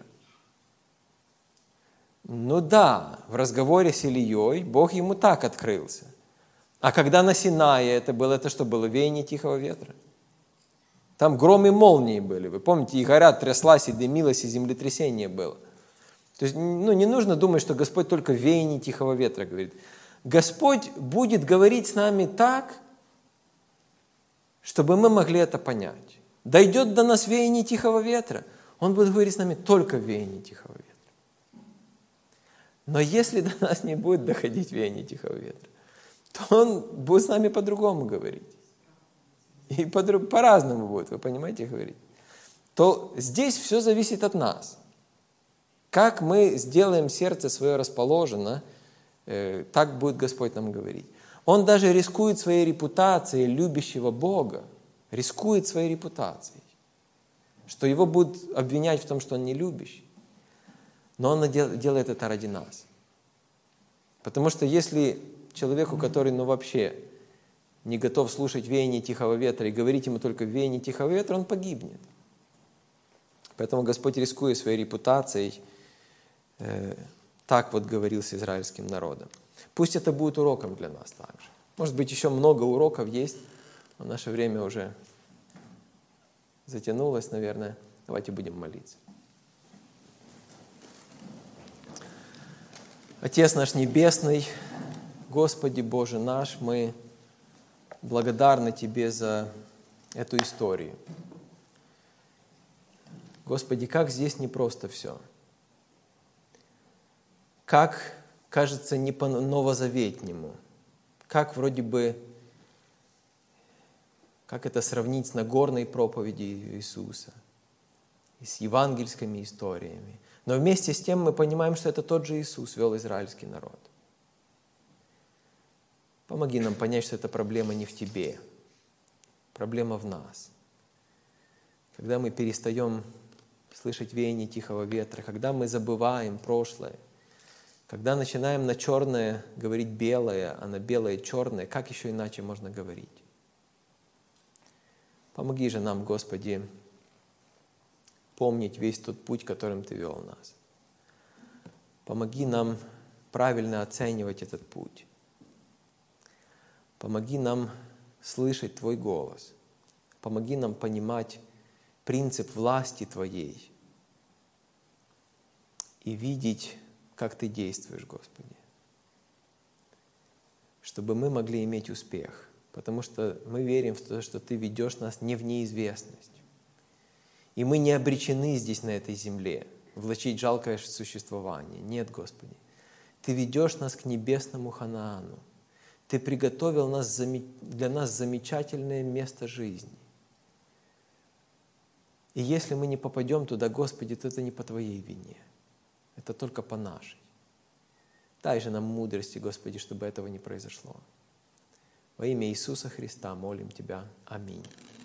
Ну да, в разговоре с Ильей Бог ему так открылся. А когда на Синае это было, это что было? Веяние тихого ветра. Там гром и молнии были. Вы помните, и гора тряслась, и дымилась, и землетрясение было. То есть, ну, не нужно думать, что Господь только в веянии тихого ветра говорит. Господь будет говорить с нами так, чтобы мы могли это понять. Дойдет до нас веяние тихого ветра, Он будет говорить с нами только в веянии тихого ветра. Но если до нас не будет доходить веяние тихого ветра, то Он будет с нами по-другому говорить. И по-разному будет, вы понимаете, говорить. То здесь все зависит от нас. Как мы сделаем сердце свое расположено, э, так будет Господь нам говорить. Он даже рискует своей репутацией любящего Бога, рискует своей репутацией, что его будут обвинять в том, что он не любящий. Но он делает это ради нас. Потому что если человеку, который ну, вообще не готов слушать веяние тихого ветра и говорить ему только веяние тихого ветра, он погибнет. Поэтому Господь, рискуя своей репутацией, э, так вот говорил с израильским народом. Пусть это будет уроком для нас также. Может быть, еще много уроков есть, но наше время уже затянулось, наверное. Давайте будем молиться. Отец наш Небесный, Господи Боже наш, мы благодарны Тебе за эту историю. Господи, как здесь непросто все. Как, кажется, не по-новозаветнему. Как вроде бы, как это сравнить с Нагорной проповедью Иисуса и с евангельскими историями. Но вместе с тем мы понимаем, что это тот же Иисус вел израильский народ. Помоги нам понять, что эта проблема не в Тебе. Проблема в нас. Когда мы перестаем слышать веяние тихого ветра, когда мы забываем прошлое, когда начинаем на черное говорить белое, а на белое черное, как еще иначе можно говорить? Помоги же нам, Господи, помнить весь тот путь, которым Ты вел нас. Помоги нам правильно оценивать этот путь. Помоги нам слышать Твой голос. Помоги нам понимать принцип власти Твоей и видеть, как Ты действуешь, Господи. Чтобы мы могли иметь успех, потому что мы верим в то, что Ты ведешь нас не в неизвестность. И мы не обречены здесь, на этой земле, влачить жалкое существование. Нет, Господи. Ты ведешь нас к небесному Ханаану. Ты приготовил нас, для нас замечательное место жизни. И если мы не попадем туда, Господи, то это не по Твоей вине. Это только по нашей. Дай же нам мудрости, Господи, чтобы этого не произошло. Во имя Иисуса Христа молим Тебя. Аминь.